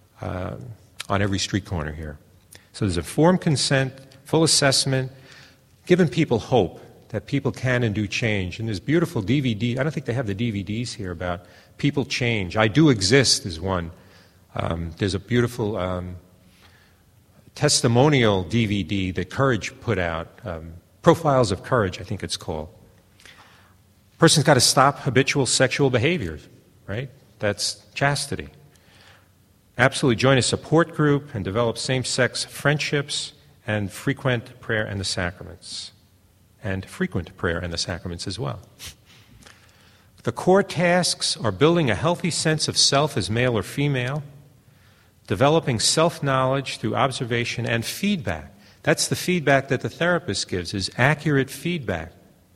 Speaker 3: on every street corner here. So there's informed consent, full assessment, giving people hope that people can and do change. And there's beautiful DVD. I don't think they have the DVDs here about people change. I Do Exist is one. There's a beautiful testimonial DVD that Courage put out. Profiles of Courage, I think it's called. Person's got to stop habitual sexual behaviors, right? That's chastity. Absolutely join a support group and develop same-sex friendships and frequent prayer and the sacraments. And frequent prayer and the sacraments as well. The core tasks are building a healthy sense of self as male or female, developing self-knowledge through observation and feedback. That's the feedback that the therapist gives, is accurate feedback.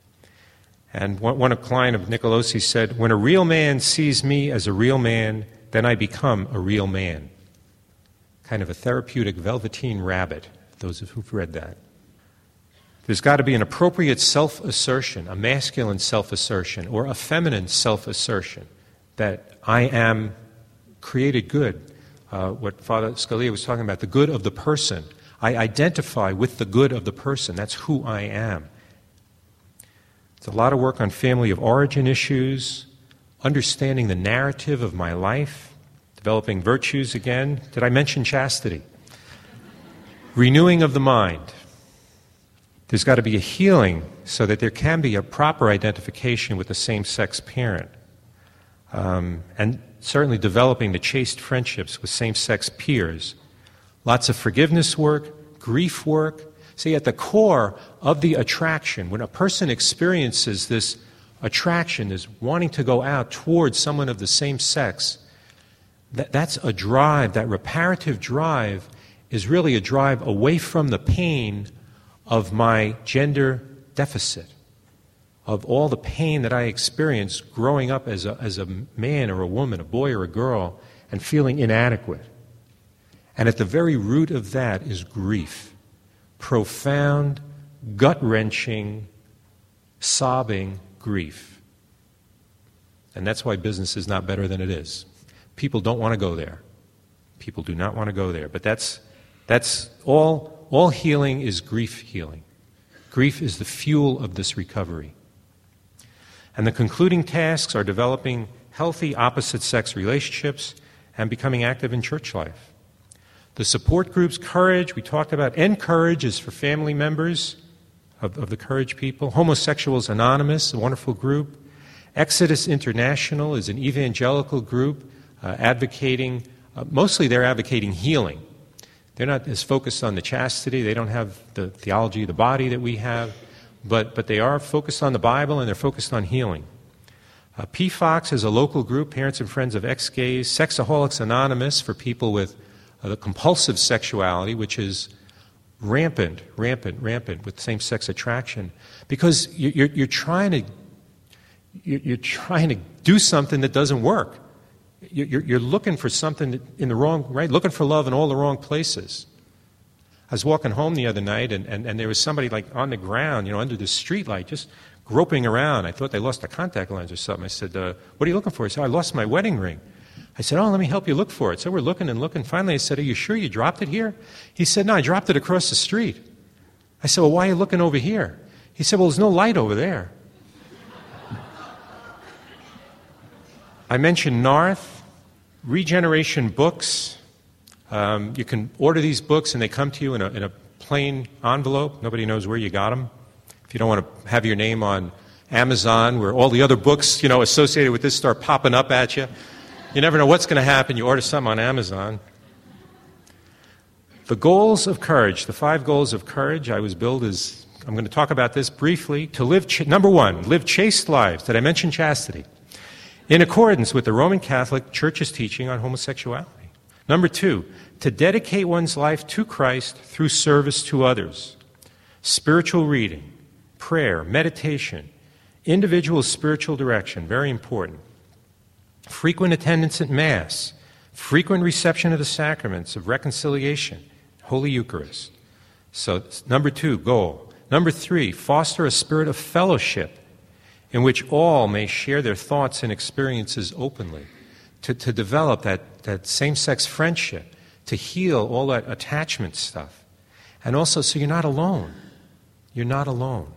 Speaker 3: And one client of Nicolosi said, when a real man sees me as a real man, then I become a real man. Kind of a therapeutic Velveteen Rabbit, those who've read that. There's got to be an appropriate self-assertion, a masculine self-assertion, or a feminine self-assertion, that I am created good. What Father Scalia was talking about, the good of the person. I identify with the good of the person. That's who I am. There's a lot of work on family of origin issues, understanding the narrative of my life, developing virtues again. Did I mention chastity? Renewing of the mind. There's got to be a healing so that there can be a proper identification with the same-sex parent. And certainly developing the chaste friendships with same-sex peers. Lots of forgiveness work, grief work. See, at the core of the attraction, when a person experiences this attraction, is wanting to go out towards someone of the same sex, that's a drive. That reparative drive is really a drive away from the pain of my gender deficit, of all the pain that I experienced growing up as a man or a woman, a boy or a girl, and feeling inadequate. And at the very root of that is grief. Profound, gut-wrenching, sobbing grief. And that's why business is not better than it is. People don't want to go there. People do not want to go there. But that's all healing is grief healing. Grief is the fuel of this recovery. And the concluding tasks are developing healthy opposite-sex relationships and becoming active in church life. The support groups, Courage, we talked about. Encourage is for family members of the Courage people. Homosexuals Anonymous, a wonderful group. Exodus International is an evangelical group advocating, mostly they're advocating healing. They're not as focused on the chastity. They don't have the theology of the body that we have, but they are focused on the Bible and they're focused on healing. PFOX is a local group, Parents and Friends of Ex-Gays. Sexaholics Anonymous for people with the compulsive sexuality, which is rampant with same-sex attraction, because you're trying to do something that doesn't work. You're looking for something in the wrong, right? Looking for love in all the wrong places. I was walking home the other night, and there was somebody like on the ground, under the streetlight, just groping around. I thought they lost their contact lens or something. I said, "What are you looking for?" He said, "I lost my wedding ring." I said, "Oh, let me help you look for it." So we're looking and looking. Finally, I said, "Are you sure you dropped it here?" He said, "No, I dropped it across the street." I said, "Well, why are you looking over here?" He said, "Well, there's no light over there." I mentioned Narth, Regeneration Books. You can order these books and they come to you in a plain envelope. Nobody knows where you got them. If you don't want to have your name on Amazon, where all the other books, associated with this start popping up at you, you never know what's going to happen. You order something on Amazon. The goals of courage, the 5 goals of courage, I was billed as, I'm going to talk about this briefly, to live, number 1, live chaste lives. Did I mention chastity? In accordance with the Roman Catholic Church's teaching on homosexuality. Number 2, to dedicate one's life to Christ through service to others. Spiritual reading, prayer, meditation, individual spiritual direction, very important. Frequent attendance at Mass, frequent reception of the sacraments of reconciliation, Holy Eucharist. So, number 2, goal. Number 3, foster a spirit of fellowship in which all may share their thoughts and experiences openly, to develop that same-sex friendship, to heal all that attachment stuff. And also, so you're not alone. You're not alone.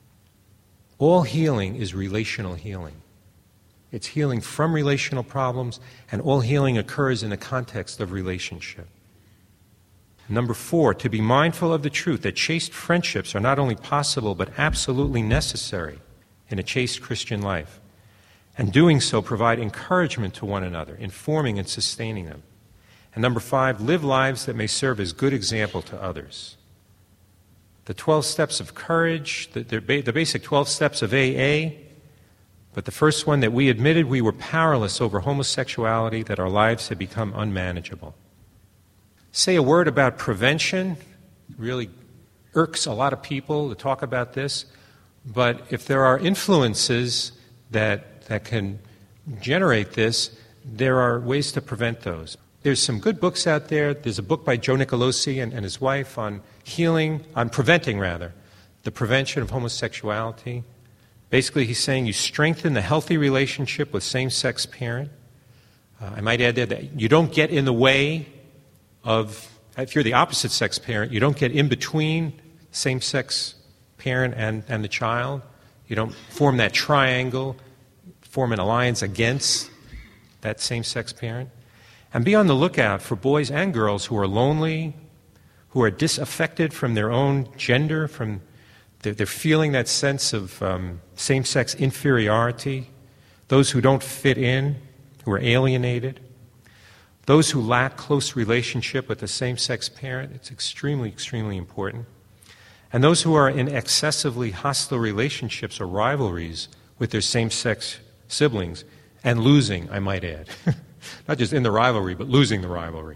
Speaker 3: All healing is relational healing. It's healing from relational problems, and all healing occurs in the context of relationship. Number 4, to be mindful of the truth that chaste friendships are not only possible but absolutely necessary in a chaste Christian life. And doing so provide encouragement to one another, informing and sustaining them. And number 5, live lives that may serve as good example to others. The 12 steps of courage, the basic 12 steps of AA, but the first one that we admitted we were powerless over homosexuality, that our lives had become unmanageable. Say a word about prevention. It really irks a lot of people to talk about this, but if there are influences that can generate this, there are ways to prevent those. There's some good books out there. There's a book by Joe Nicolosi and his wife on preventing the prevention of homosexuality. Basically, he's saying you strengthen the healthy relationship with same-sex parent. I might add there that you don't get in the way of, if you're the opposite sex parent, you don't get in between same-sex parent and the child. You don't form that triangle, form an alliance against that same-sex parent. And be on the lookout for boys and girls who are lonely, who are disaffected from their own gender, they're feeling that sense of same-sex inferiority, those who don't fit in, who are alienated, those who lack close relationship with the same-sex parent. It's extremely, extremely important. And those who are in excessively hostile relationships or rivalries with their same-sex siblings, and losing, I might add. Not just in the rivalry, but losing the rivalry.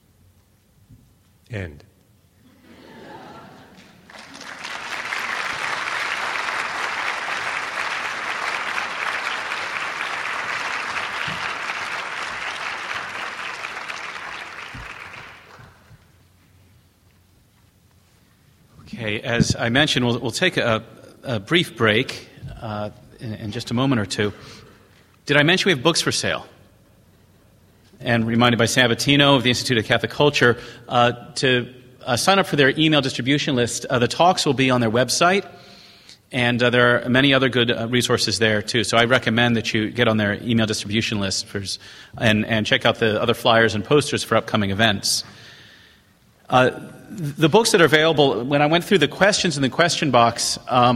Speaker 3: End.
Speaker 2: Okay, as I mentioned, we'll take a brief break in just a moment or two. Did I mention we have books for sale? And reminded by Sabatino of the Institute of Catholic Culture to sign up for their email distribution list. The talks will be on their website, And there are many other good resources there, too. So I recommend that you get on their email distribution list and check out the other flyers and posters for upcoming events. The books that are available, when I went through the questions in the question box,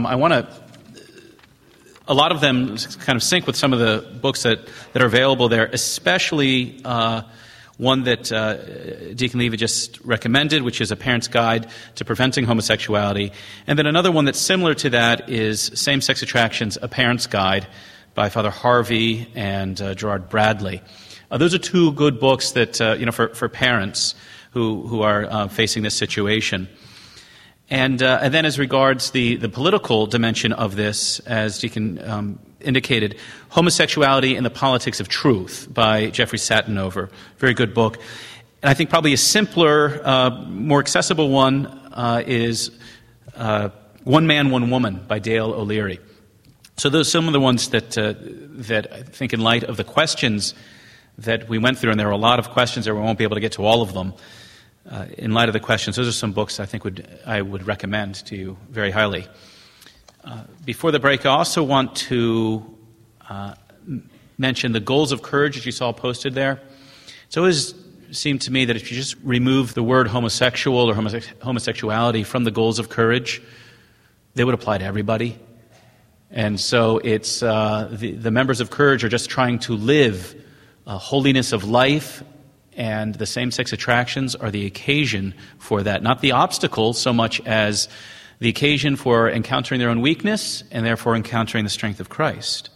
Speaker 2: a lot of them kind of sync with some of the books that are available there, especially one that Deacon Levy just recommended, which is A Parent's Guide to Preventing Homosexuality. And then another one that's similar to that is Same-Sex Attractions, A Parent's Guide by Father Harvey and Gerard Bradley. Those are two good books that, for parents who are facing this situation. And then as regards the political dimension of this, as Deacon indicated, Homosexuality and the Politics of Truth by Jeffrey Satinover. Very good book. And I think probably a simpler, more accessible one is One Man, One Woman by Dale O'Leary. So those are some of the ones that I think in light of the questions that we went through, and there are a lot of questions there, we won't be able to get to all of them. In light of the questions, those are some books I think I would recommend to you very highly. Before the break, I also want to mention the Goals of Courage that you saw posted there. It's always seemed to me that if you just remove the word homosexual or homosexuality from the Goals of Courage, they would apply to everybody. And so it's the members of Courage are just trying to live holiness of life, and the same-sex attractions are the occasion for that, not the obstacle so much as the occasion for encountering their own weakness and therefore encountering the strength of Christ.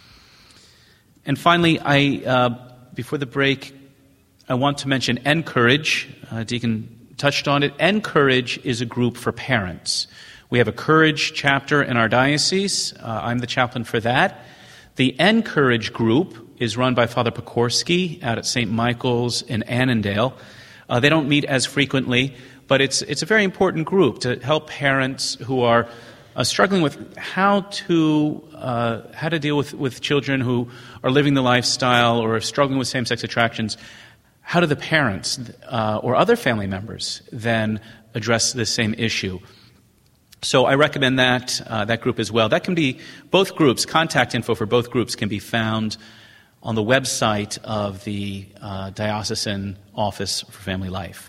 Speaker 2: And finally, before the break, I want to mention Encourage. Deacon touched on it. Encourage is a group for parents. We have a Courage chapter in our diocese. I'm the chaplain for that. The Encourage group is run by Father Pekorski out at St. Michael's in Annandale. They don't meet as frequently, but it's a very important group to help parents who are struggling with how to deal with children who are living the lifestyle or are struggling with same-sex attractions. How do the parents or other family members then address this same issue? So I recommend that group as well. That can be both groups. Contact info for both groups can be found on the website of the Diocesan Office for Family Life.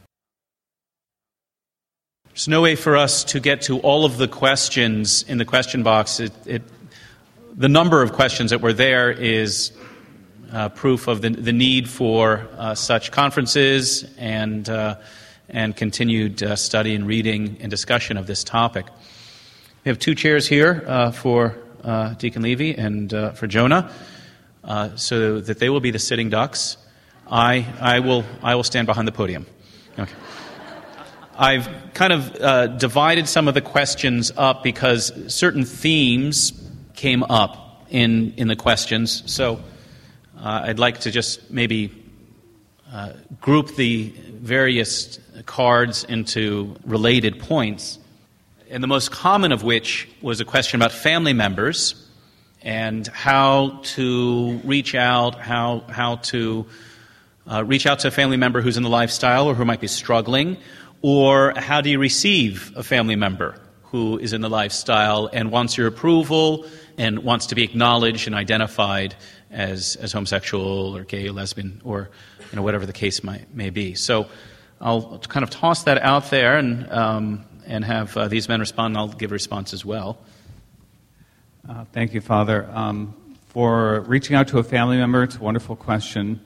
Speaker 2: There's no way for us to get to all of the questions in the question box. The number of questions that were there is proof of the need for such conferences and continued study and reading and discussion of this topic. We have two chairs here for Deacon Levy and for Jonah, so that they will be the sitting ducks. I will stand behind the podium. Okay. I've kind of divided some of the questions up because certain themes came up in the questions. So I'd like to just maybe group the various cards into related points, and the most common of which was a question about family members and how to reach out, how to reach out to a family member who's in the lifestyle or who might be struggling, or how do you receive a family member who is in the lifestyle and wants your approval and wants to be acknowledged and identified as homosexual or gay or lesbian or whatever the case may be. So I'll kind of toss that out there and have these men respond, and I'll give a response as well.
Speaker 4: Thank you, Father. For reaching out to a family member, it's a wonderful question.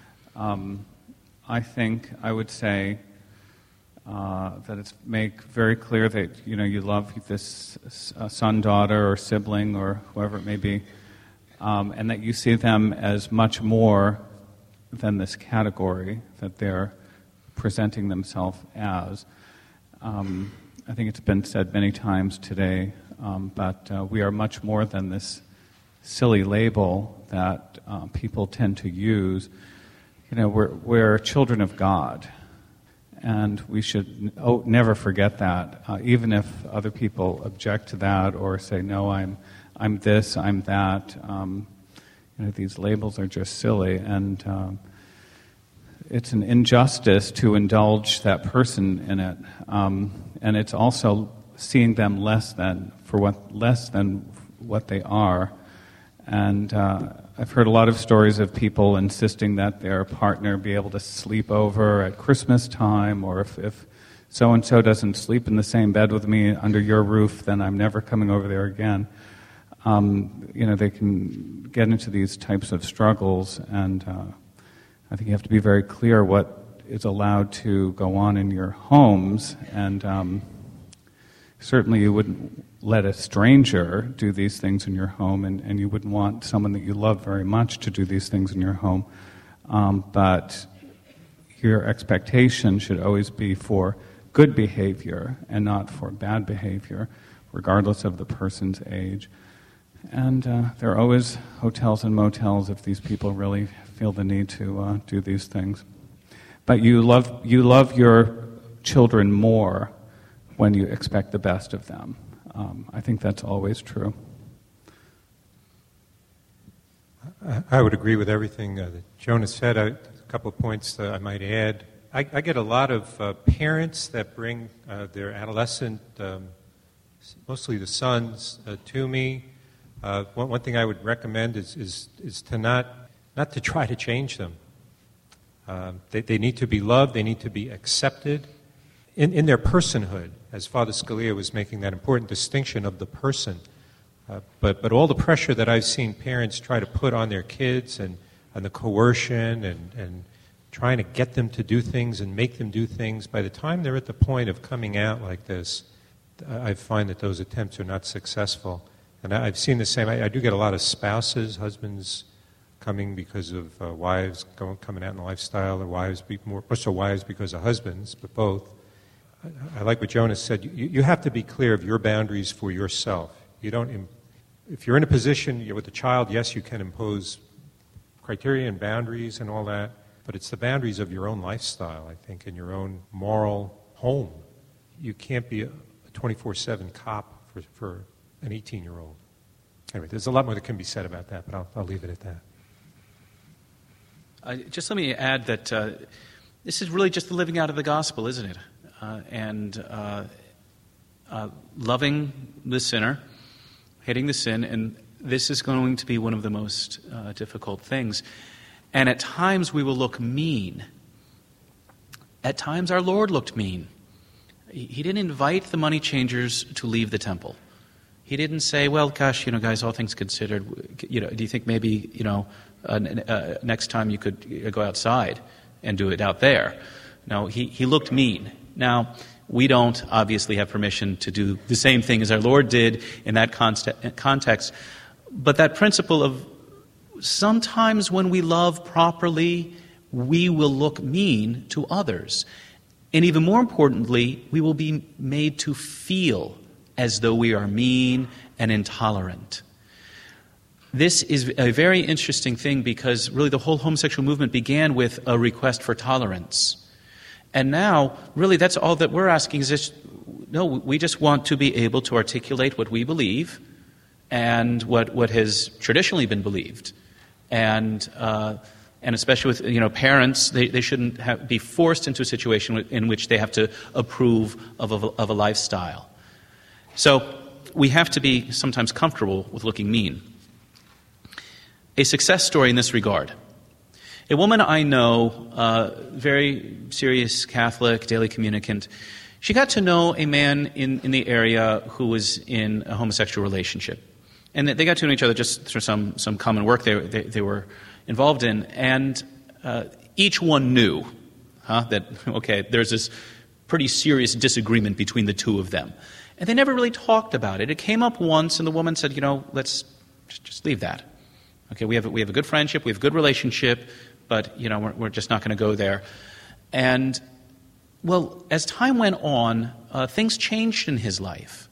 Speaker 4: I think I would say that it's make very clear that you love this son, daughter, or sibling, or whoever it may be, and that you see them as much more than this category that they're presenting themselves as. I think it's been said many times today, but we are much more than this silly label that people tend to use. We're children of God, and we should never forget that, even if other people object to that or say, no, I'm this, I'm that. These labels are just silly, and it's an injustice to indulge that person in it. And it's also seeing them less than what they are. And I've heard a lot of stories of people insisting that their partner be able to sleep over at Christmas time, or if so-and-so doesn't sleep in the same bed with me under your roof, then I'm never coming over there again. They can get into these types of struggles, and I think you have to be very clear what is allowed to go on in your homes, and certainly you wouldn't let a stranger do these things in your home, and you wouldn't want someone that you love very much to do these things in your home. But your expectation should always be for good behavior and not for bad behavior, regardless of the person's age. And there are always hotels and motels if these people really feel the need to do these things. But you love your children more when you expect the best of them. I think that's always true.
Speaker 3: I would agree with everything that Jonas said. A couple of points that I might add. I get a lot of parents that bring their adolescent, mostly the sons, to me. One thing I would recommend is to not to try to change them. They need to be loved. They need to be accepted in their personhood, as Father Scalia was making that important distinction of the person. But all the pressure that I've seen parents try to put on their kids and the coercion and trying to get them to do things and make them do things, by the time they're at the point of coming out like this, I find that those attempts are not successful. And I've seen the same. I do get a lot of spouses, husbands coming because of wives coming out in the lifestyle, or wives, more so wives because of husbands, but both. I like what Jonas said. You have to be clear of your boundaries for yourself. You don't. If you're in a position with a child, yes, you can impose criteria and boundaries and all that, but it's the boundaries of your own lifestyle, I think, and your own moral home. You can't be a 24/7 cop for an 18-year-old. Anyway, there's a lot more that can be said about that, but I'll leave it at that.
Speaker 2: Just let me add that this is really just the living out of the gospel, isn't it? Loving the sinner, hating the sin, and this is going to be one of the most difficult things. And at times we will look mean. At times our Lord looked mean. He didn't invite the money changers to leave the temple. He didn't say, well, gosh, guys, all things considered, do you think maybe, next time you could go outside and do it out there? No, he looked mean. Now, we don't obviously have permission to do the same thing as our Lord did in that context, but that principle of sometimes when we love properly, we will look mean to others. And even more importantly, we will be made to feel as though we are mean and intolerant. This is a very interesting thing because really the whole homosexual movement began with a request for tolerance. And now, really, that's all that we're asking is just, no, we just want to be able to articulate what we believe and what has traditionally been believed. And especially with parents, they shouldn't be forced into a situation in which they have to approve of a lifestyle. So we have to be sometimes comfortable with looking mean. A success story in this regard. A woman I know, very serious Catholic, daily communicant, she got to know a man in the area who was in a homosexual relationship. And they got to know each other just through some common work they were involved in. And each one knew that, okay, there's this pretty serious disagreement between the two of them. And they never really talked about it. It came up once, and the woman said, let's just leave that. Okay, we have a good friendship, we have a good relationship, but, we're just not going to go there. And, well, as time went on, things changed in his life.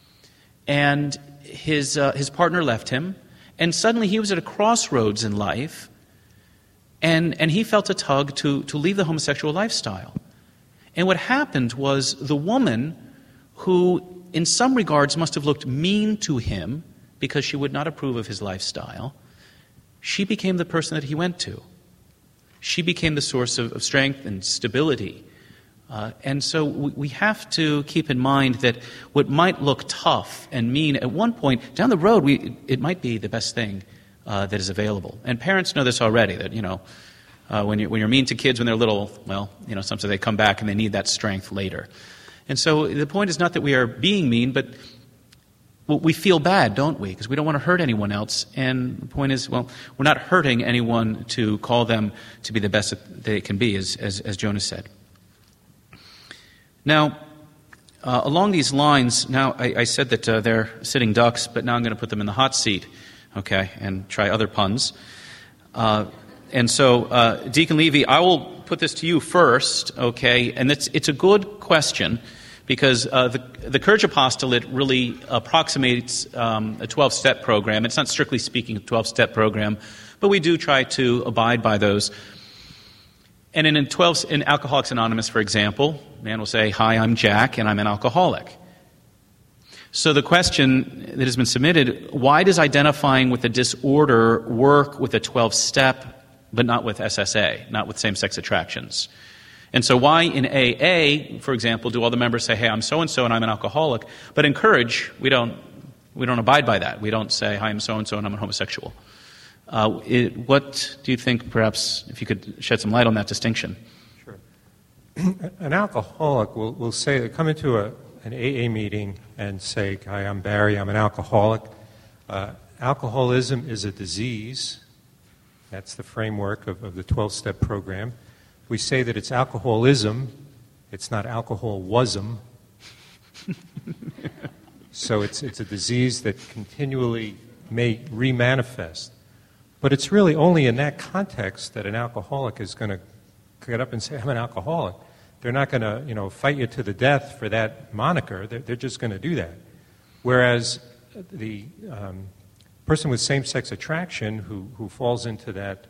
Speaker 2: And his partner left him, and suddenly he was at a crossroads in life, and he felt a tug to leave the homosexual lifestyle. And what happened was the woman, who in some regards must have looked mean to him because she would not approve of his lifestyle, she became the person that he went to. She became the source of strength and stability And so we have to keep in mind that what might look tough and mean at one point down the road, it might be the best thing that is available. And parents know this already, that, when you're mean to kids when they're little, well, sometimes they come back and they need that strength later. And so the point is not that we are being mean, but we feel bad, don't we? Because we don't want to hurt anyone else. And the point is, well, we're not hurting anyone to call them to be the best that they can be, as Jonas said. Now, along these lines, now I said that they're sitting ducks, but now I'm going to put them in the hot seat, okay, and try other puns. And so, Deacon Levy, I will put this to you first, okay, and it's a good question because the Courage Apostolate really approximates a 12-step program. It's not strictly speaking a 12-step program, but we do try to abide by those. And in Alcoholics Anonymous, for example, a man will say, "Hi, I'm Jack, and I'm an alcoholic." So the question that has been submitted, why does identifying with a disorder work with a 12-step, but not with SSA, not with same-sex attractions? And so why in AA, for example, do all the members say, "Hey, I'm so-and-so, and I'm an alcoholic," but in Courage, we don't abide by that. We don't say, "Hi, I'm so-and-so, and I'm a homosexual." What do you think, perhaps, if you could shed some light on that distinction?
Speaker 3: Sure. An alcoholic will say, come into an AA meeting and say, "Hi, I'm Barry, I'm an alcoholic." Alcoholism is a disease. That's the framework of the 12-step program. We say that it's alcoholism, it's not alcohol-wasm. So it's a disease that continually may remanifest. But it's really only in that context that an alcoholic is going to get up and say, "I'm an alcoholic." They're not going to, fight you to the death for that moniker. They're just going to do that. Whereas the person with same-sex attraction who falls into that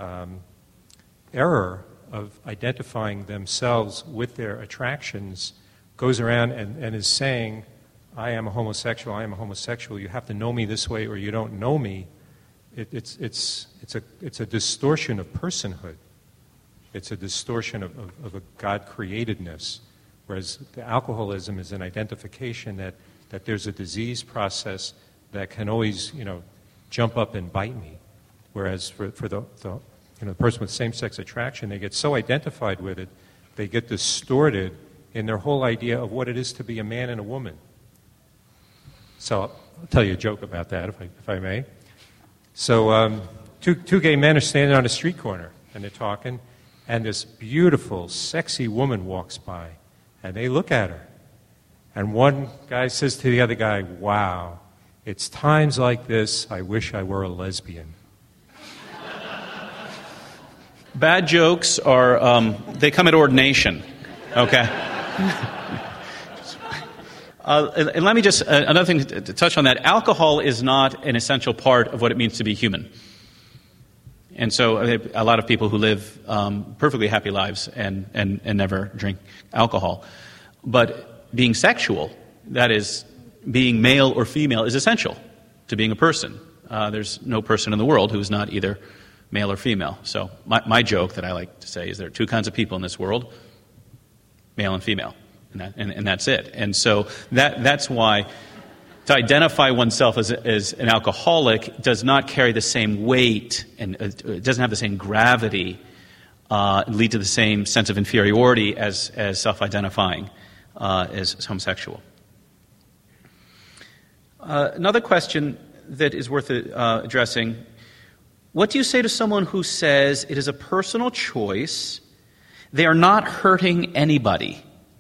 Speaker 3: error of identifying themselves with their attractions goes around and is saying, "I am a homosexual, I am a homosexual. You have to know me this way or you don't know me." It's a distortion of personhood. It's a distortion of a God-createdness, whereas the alcoholism is an identification that there's a disease process that can always, jump up and bite me. Whereas for the person with same-sex attraction, they get so identified with it, they get distorted in their whole idea of what it is to be a man and a woman. So I'll tell you a joke about that, if I may. So two gay men are standing on a street corner, and they're talking, and this beautiful, sexy woman walks by, and they look at her. And one guy says to the other guy, "Wow, it's times like this I wish I were a lesbian."
Speaker 2: Bad jokes are, they come at ordination, okay? And let me just, another thing to touch on that, alcohol is not an essential part of what it means to be human. And so a lot of people who live perfectly happy lives and never drink alcohol. But being sexual, that is, being male or female, is essential to being a person. There's no person in the world who is not either male or female. So my joke that I like to say is there are two kinds of people in this world, male and female. And that's it. And so that's why to identify oneself as an alcoholic does not carry the same weight and it doesn't have the same gravity, lead to the same sense of inferiority as self-identifying as homosexual. Another question that is worth addressing, what do you say to someone who says it is a personal choice, they are not hurting anybody?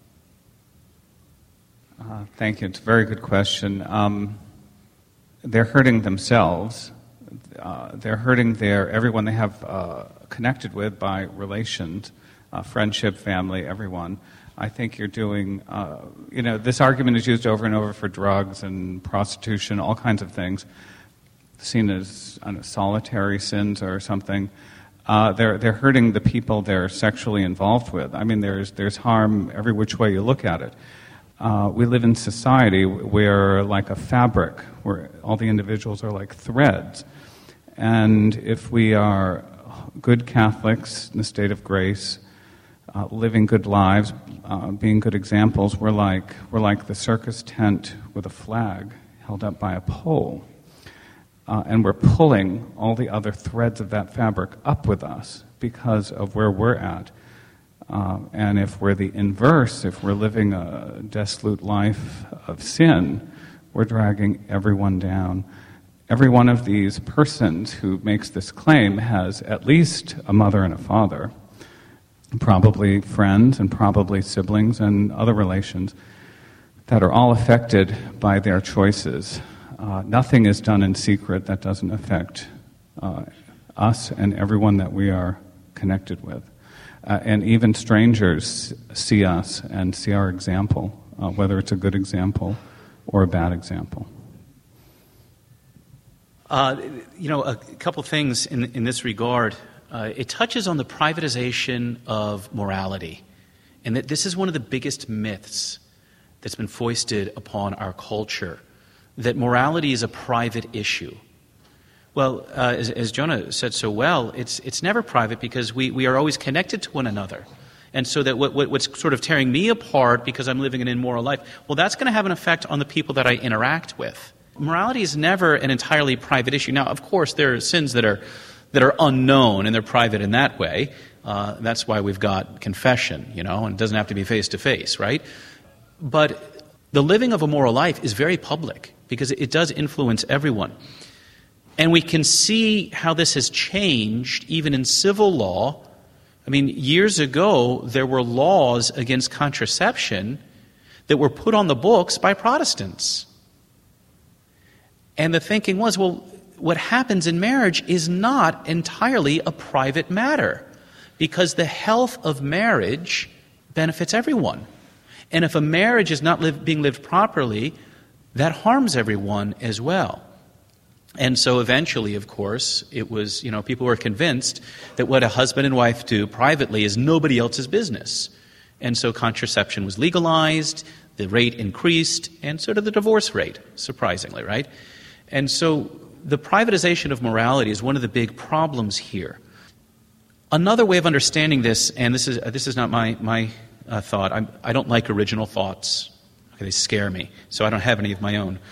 Speaker 4: Thank you. It's a very good question. They're hurting themselves. They're hurting everyone they have connected with by relations, friendship, family, everyone. I think you're doing, this argument is used over and over for drugs and prostitution, all kinds of things, seen as solitary sins or something. They're hurting the people they're sexually involved with. I mean, there's harm every which way you look at it. We live in society where, like a fabric, where all the individuals are like threads. And if we are good Catholics in the state of grace, living good lives, being good examples. We're like the circus tent with a flag held up by a pole. And we're pulling all the other threads of that fabric up with us because of where we're at. And if we're the inverse, if we're living a dissolute life of sin, we're dragging everyone down. Every one of these persons who makes this claim has at least a mother and a father, probably friends and probably siblings and other relations that are all affected by their choices. Nothing is done in secret that doesn't affect us and everyone that we are connected with. And even strangers see us and see our example, whether it's a good example or a bad example.
Speaker 2: A couple things in this regard. It touches on the privatization of morality. And that this is one of the biggest myths that's been foisted upon our culture, that morality is a private issue. Well, as Jonah said so well, it's never private because we are always connected to one another. And so that what's sort of tearing me apart because I'm living an immoral life, well, that's going to have an effect on the people that I interact with. Morality is never an entirely private issue. Now, of course, there are sins that are unknown and they're private in that way. That's why we've got confession, and it doesn't have to be face-to-face, right? But the living of a moral life is very public because it does influence everyone. And we can see how this has changed even in civil law. I mean, years ago, there were laws against contraception that were put on the books by Protestants. And the thinking was, well, what happens in marriage is not entirely a private matter because the health of marriage benefits everyone. And if a marriage is not being lived properly, that harms everyone as well. And so eventually, of course, it was, people were convinced that what a husband and wife do privately is nobody else's business. And so contraception was legalized, the rate increased, and so did the divorce rate, surprisingly, right? And so the privatization of morality is one of the big problems here. Another way of understanding this, and this is not my thought. I don't like original thoughts. Okay, they scare me, so I don't have any of my own.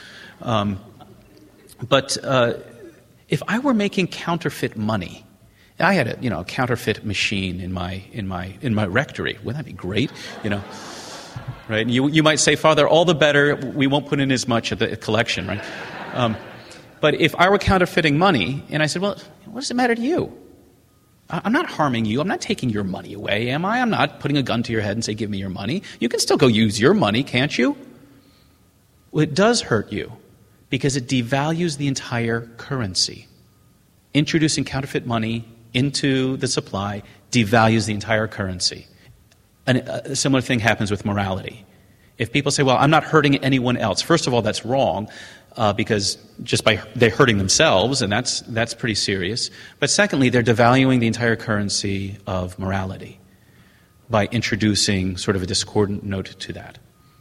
Speaker 2: But if I were making counterfeit money, I had a counterfeit machine in my rectory. Wouldn't that be great? Right? And you might say, Father, all the better. We won't put in as much of the collection, right? But if I were counterfeiting money, and I said, well, what does it matter to you? I'm not harming you. I'm not taking your money away, am I? I'm not putting a gun to your head and say, give me your money. You can still go use your money, can't you? Well, it does hurt you because it devalues the entire currency. Introducing counterfeit money into the supply devalues the entire currency. And a similar thing happens with morality. If people say, well, I'm not hurting anyone else, first of all, that's wrong. Because just by they're hurting themselves, and that's pretty serious. But secondly, they're devaluing the entire currency of morality by introducing sort of a discordant note to that.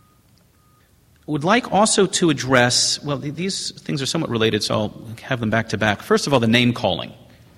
Speaker 2: Would like also to address, well, these things are somewhat related, so I'll have them back to back. First of all, the name calling.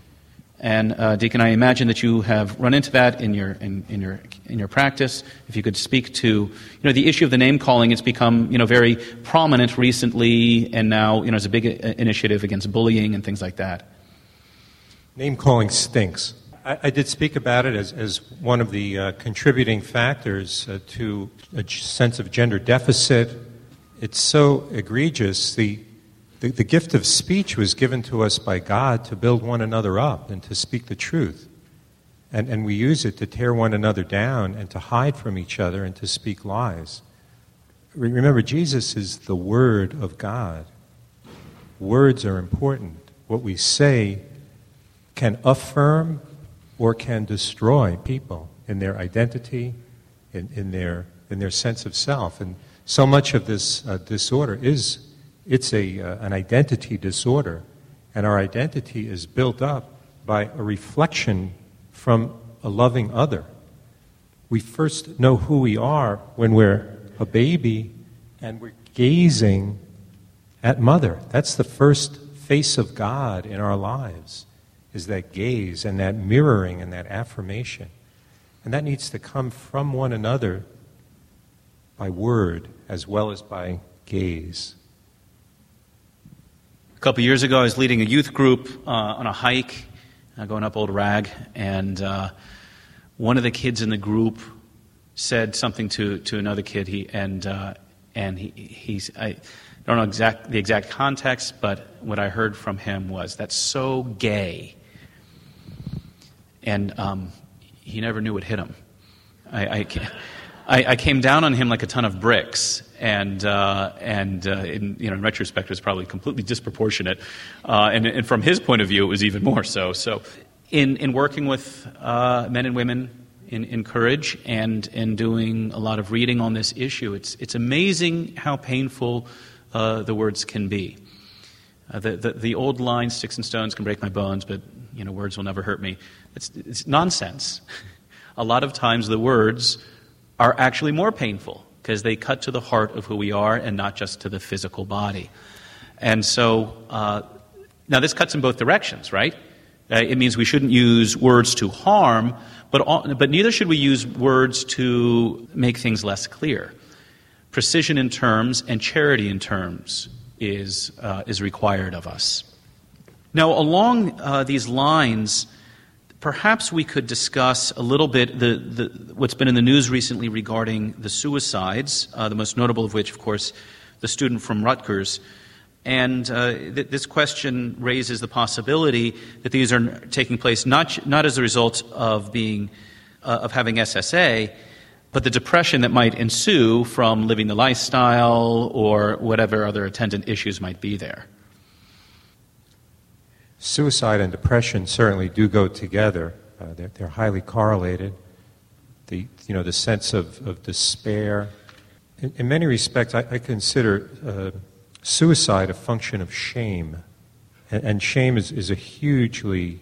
Speaker 2: And Deacon, I imagine that you have run into that in your practice. If you could speak to, the issue of the name calling, it's become, very prominent recently, and now, there's a big initiative against bullying and things like that.
Speaker 3: Name calling stinks. I did speak about it as one of the contributing factors to a sense of gender deficit. It's so egregious. The gift of speech was given to us by God to build one another up and to speak the truth. And we use it to tear one another down and to hide from each other and to speak lies. Remember, Jesus is the Word of God. Words are important. What we say can affirm or can destroy people in their identity, in their sense of self. And so much of this disorder it's an identity disorder, and our identity is built up by a reflection from a loving other. We first know who we are when we're a baby and we're gazing at mother. That's the first face of God in our lives, is that gaze and that mirroring and that affirmation. And that needs to come from one another by word as well as by gaze.
Speaker 2: A couple years ago, I was leading a youth group on a hike, going up Old Rag, and one of the kids in the group said something to another kid. I don't know the exact context, but what I heard from him was, "That's so gay." And he never knew what hit him. I came down on him like a ton of bricks, and in retrospect, it was probably completely disproportionate. And from his point of view, it was even more so. So, in working with men and women in Courage and in doing a lot of reading on this issue, it's amazing how painful the words can be. The old line, "Sticks and stones can break my bones, but words will never hurt me." It's nonsense. A lot of times the words are actually more painful because they cut to the heart of who we are and not just to the physical body. And so now this cuts in both directions, right? It means we shouldn't use words to harm, but neither should we use words to make things less clear. Precision in terms and charity in terms is required of us. Now, along these lines, perhaps we could discuss a little bit what's been in the news recently regarding the suicides, the most notable of which, of course, the student from Rutgers. And this question raises the possibility that these are taking place not as a result of having SSA, but the depression that might ensue from living the lifestyle or whatever other attendant issues might be there.
Speaker 3: Suicide and depression certainly do go together. They're highly correlated. The sense of despair. In many respects, I consider suicide a function of shame. And shame is a hugely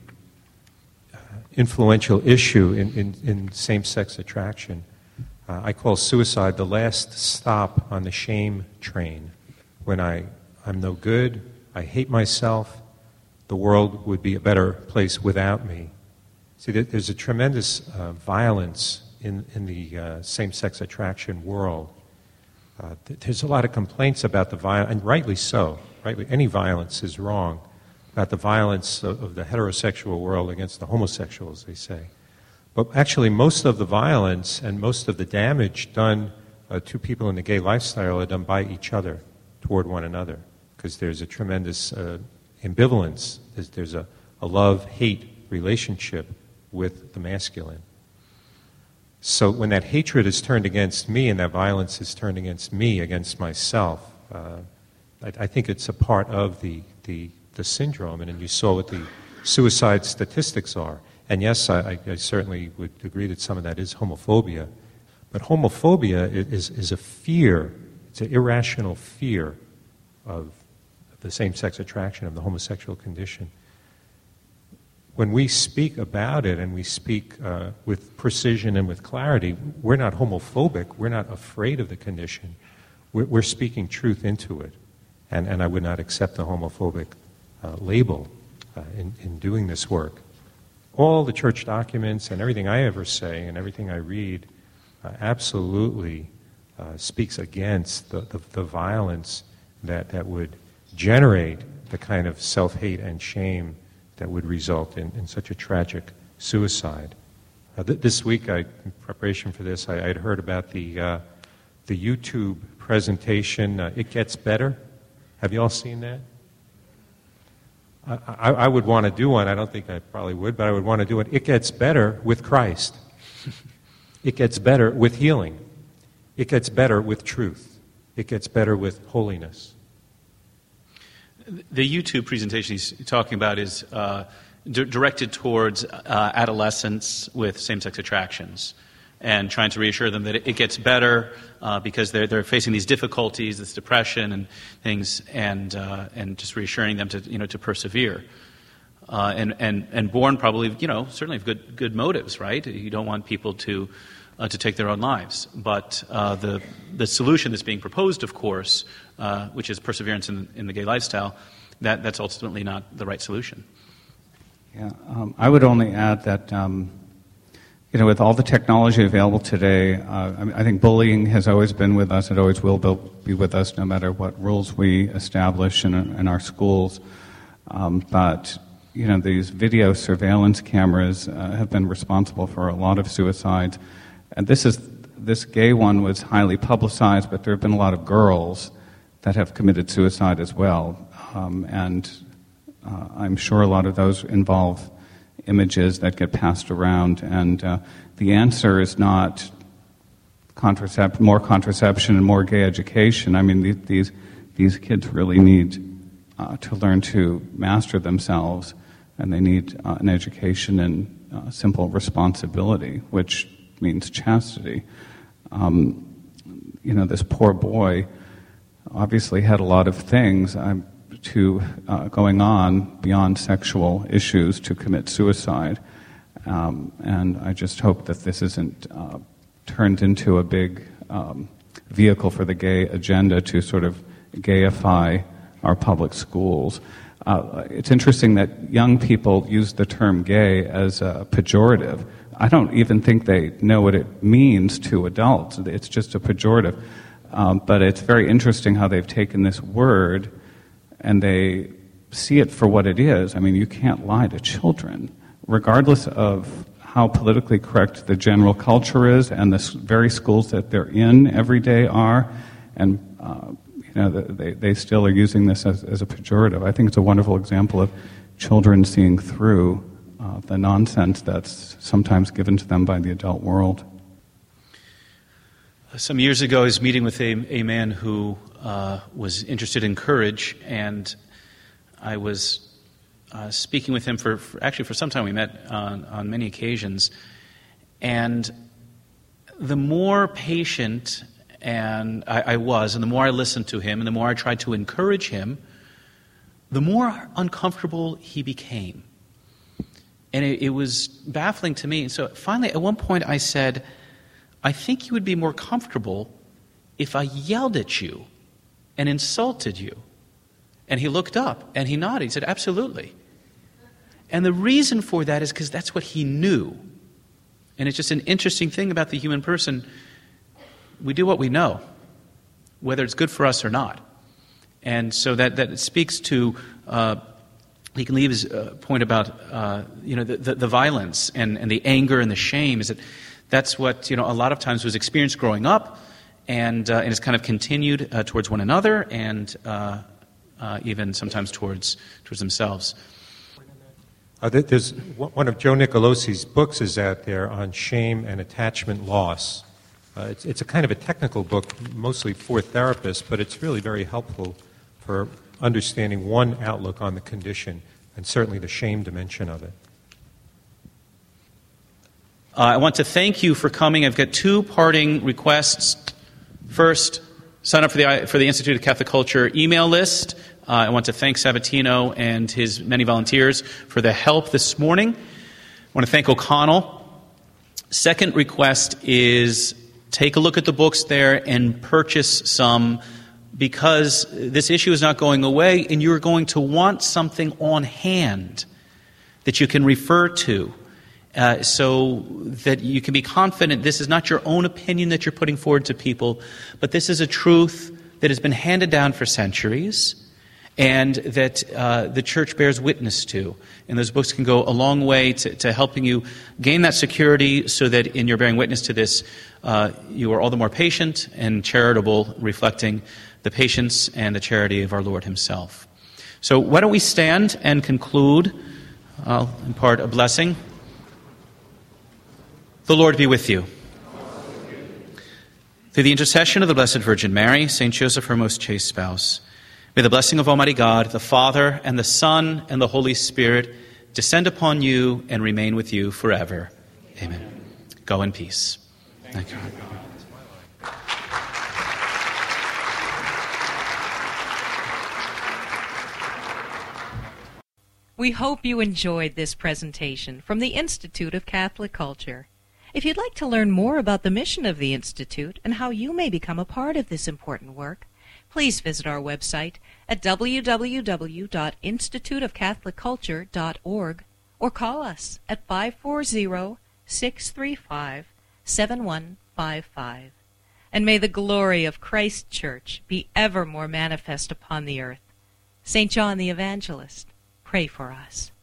Speaker 3: influential issue in same-sex attraction. I call suicide the last stop on the shame train. When I'm no good, I hate myself, the world would be a better place without me. See, there's a tremendous violence in the same-sex attraction world. There's a lot of complaints about the violence, and rightly so. Rightly, any violence is wrong, about the violence of the heterosexual world against the homosexuals, they say. But actually, most of the violence and most of the damage done to people in the gay lifestyle are done by each other, toward one another, because there's a tremendous ambivalence. There's a love-hate relationship with the masculine. So when that hatred is turned against me and that violence is turned against me, against myself, I think it's a part of the syndrome. And you saw what the suicide statistics are. And yes, I certainly would agree that some of that is homophobia. But homophobia is a fear. It's an irrational fear of the same-sex attraction, of the homosexual condition. When we speak about it and we speak with precision and with clarity, we're not homophobic. We're not afraid of the condition. We're speaking truth into it. And I would not accept the homophobic label in doing this work. All the church documents and everything I ever say and everything I read absolutely speaks against the violence that would generate the kind of self-hate and shame that would result in such a tragic suicide. This week, in preparation for this, I had heard about the YouTube presentation, It Gets Better. Have you all seen that? I would want to do one. I don't think I probably would, but I would want to do it. It gets better with Christ. It gets better with healing. It gets better with truth. It gets better with holiness.
Speaker 2: The YouTube presentation he's talking about is directed towards adolescents with same-sex attractions and trying to reassure them that it gets better because they're facing these difficulties, this depression and things, and just reassuring them to persevere. And born probably, certainly of good motives, right? You don't want people to take their own lives. But the solution that's being proposed, of course, which is perseverance in the gay lifestyle, that's ultimately not the right solution.
Speaker 4: Yeah, I would only add that with all the technology available today, I think bullying has always been with us. It always will be with us, no matter what rules we establish in our schools. But these video surveillance cameras have been responsible for a lot of suicides. And this gay one was highly publicized, but there have been a lot of girls that have committed suicide as well. And I'm sure a lot of those involve images that get passed around, and the answer is not more contraception and more gay education. I mean, these kids really need to learn to master themselves, and they need an education in simple responsibility, which means chastity. This poor boy obviously had a lot of things going on beyond sexual issues to commit suicide. And I just hope that this isn't turned into a big vehicle for the gay agenda to sort of gayify our public schools. It's interesting that young people use the term gay as a pejorative. I don't even think they know what it means to adults. It's just a pejorative. But it's very interesting how they've taken this word and they see it for what it is. I mean, you can't lie to children, regardless of how politically correct the general culture is and the very schools that they're in every day are. And, they still are using this as a pejorative. I think it's a wonderful example of children seeing through the nonsense that's sometimes given to them by the adult world.
Speaker 2: Some years ago, I was meeting with a man who was interested in courage, and I was speaking with him for some time. We met on many occasions, and the more patient I was, and the more I listened to him, and the more I tried to encourage him, the more uncomfortable he became. And it was baffling to me. So finally, at one point I said, I think you would be more comfortable if I yelled at you and insulted you. And he looked up and he nodded. He said, absolutely. And the reason for that is because that's what he knew. And it's just an interesting thing about the human person. We do what we know, whether it's good for us or not. And so that speaks to, he can leave his point about, the violence and the anger and the shame, is that that's what, a lot of times was experienced growing up, and it's kind of continued towards one another, and even sometimes towards themselves.
Speaker 3: There's one of Joe Nicolosi's books is out there on shame and attachment loss. It's a kind of a technical book, mostly for therapists, but it's really very helpful for understanding one outlook on the condition, and certainly the shame dimension of it.
Speaker 2: I want to thank you for coming. I've got two parting requests. First, sign up for the Institute of Catholic Culture email list. I want to thank Sabatino and his many volunteers for the help this morning. I want to thank O'Connell. Second request is take a look at the books there and purchase some, because this issue is not going away, and you're going to want something on hand that you can refer to. So that you can be confident this is not your own opinion that you're putting forward to people, but this is a truth that has been handed down for centuries and that the Church bears witness to. And those books can go a long way to helping you gain that security so that in your bearing witness to this, you are all the more patient and charitable, reflecting the patience and the charity of our Lord himself. So why don't we stand and conclude, I'll impart a blessing. The Lord be with you. Through the intercession of the Blessed Virgin Mary, St. Joseph, her most chaste spouse, may the blessing of Almighty God, the Father, and the Son, and the Holy Spirit descend upon you and remain with you forever. Amen. Go in peace. Thank you.
Speaker 1: We hope you enjoyed this presentation from the Institute of Catholic Culture. If you'd like to learn more about the mission of the Institute and how you may become a part of this important work, please visit our website at www.instituteofcatholicculture.org or call us at 540 888-635-7155. And may the glory of Christ Church be ever more manifest upon the earth. St. John the Evangelist, pray for us.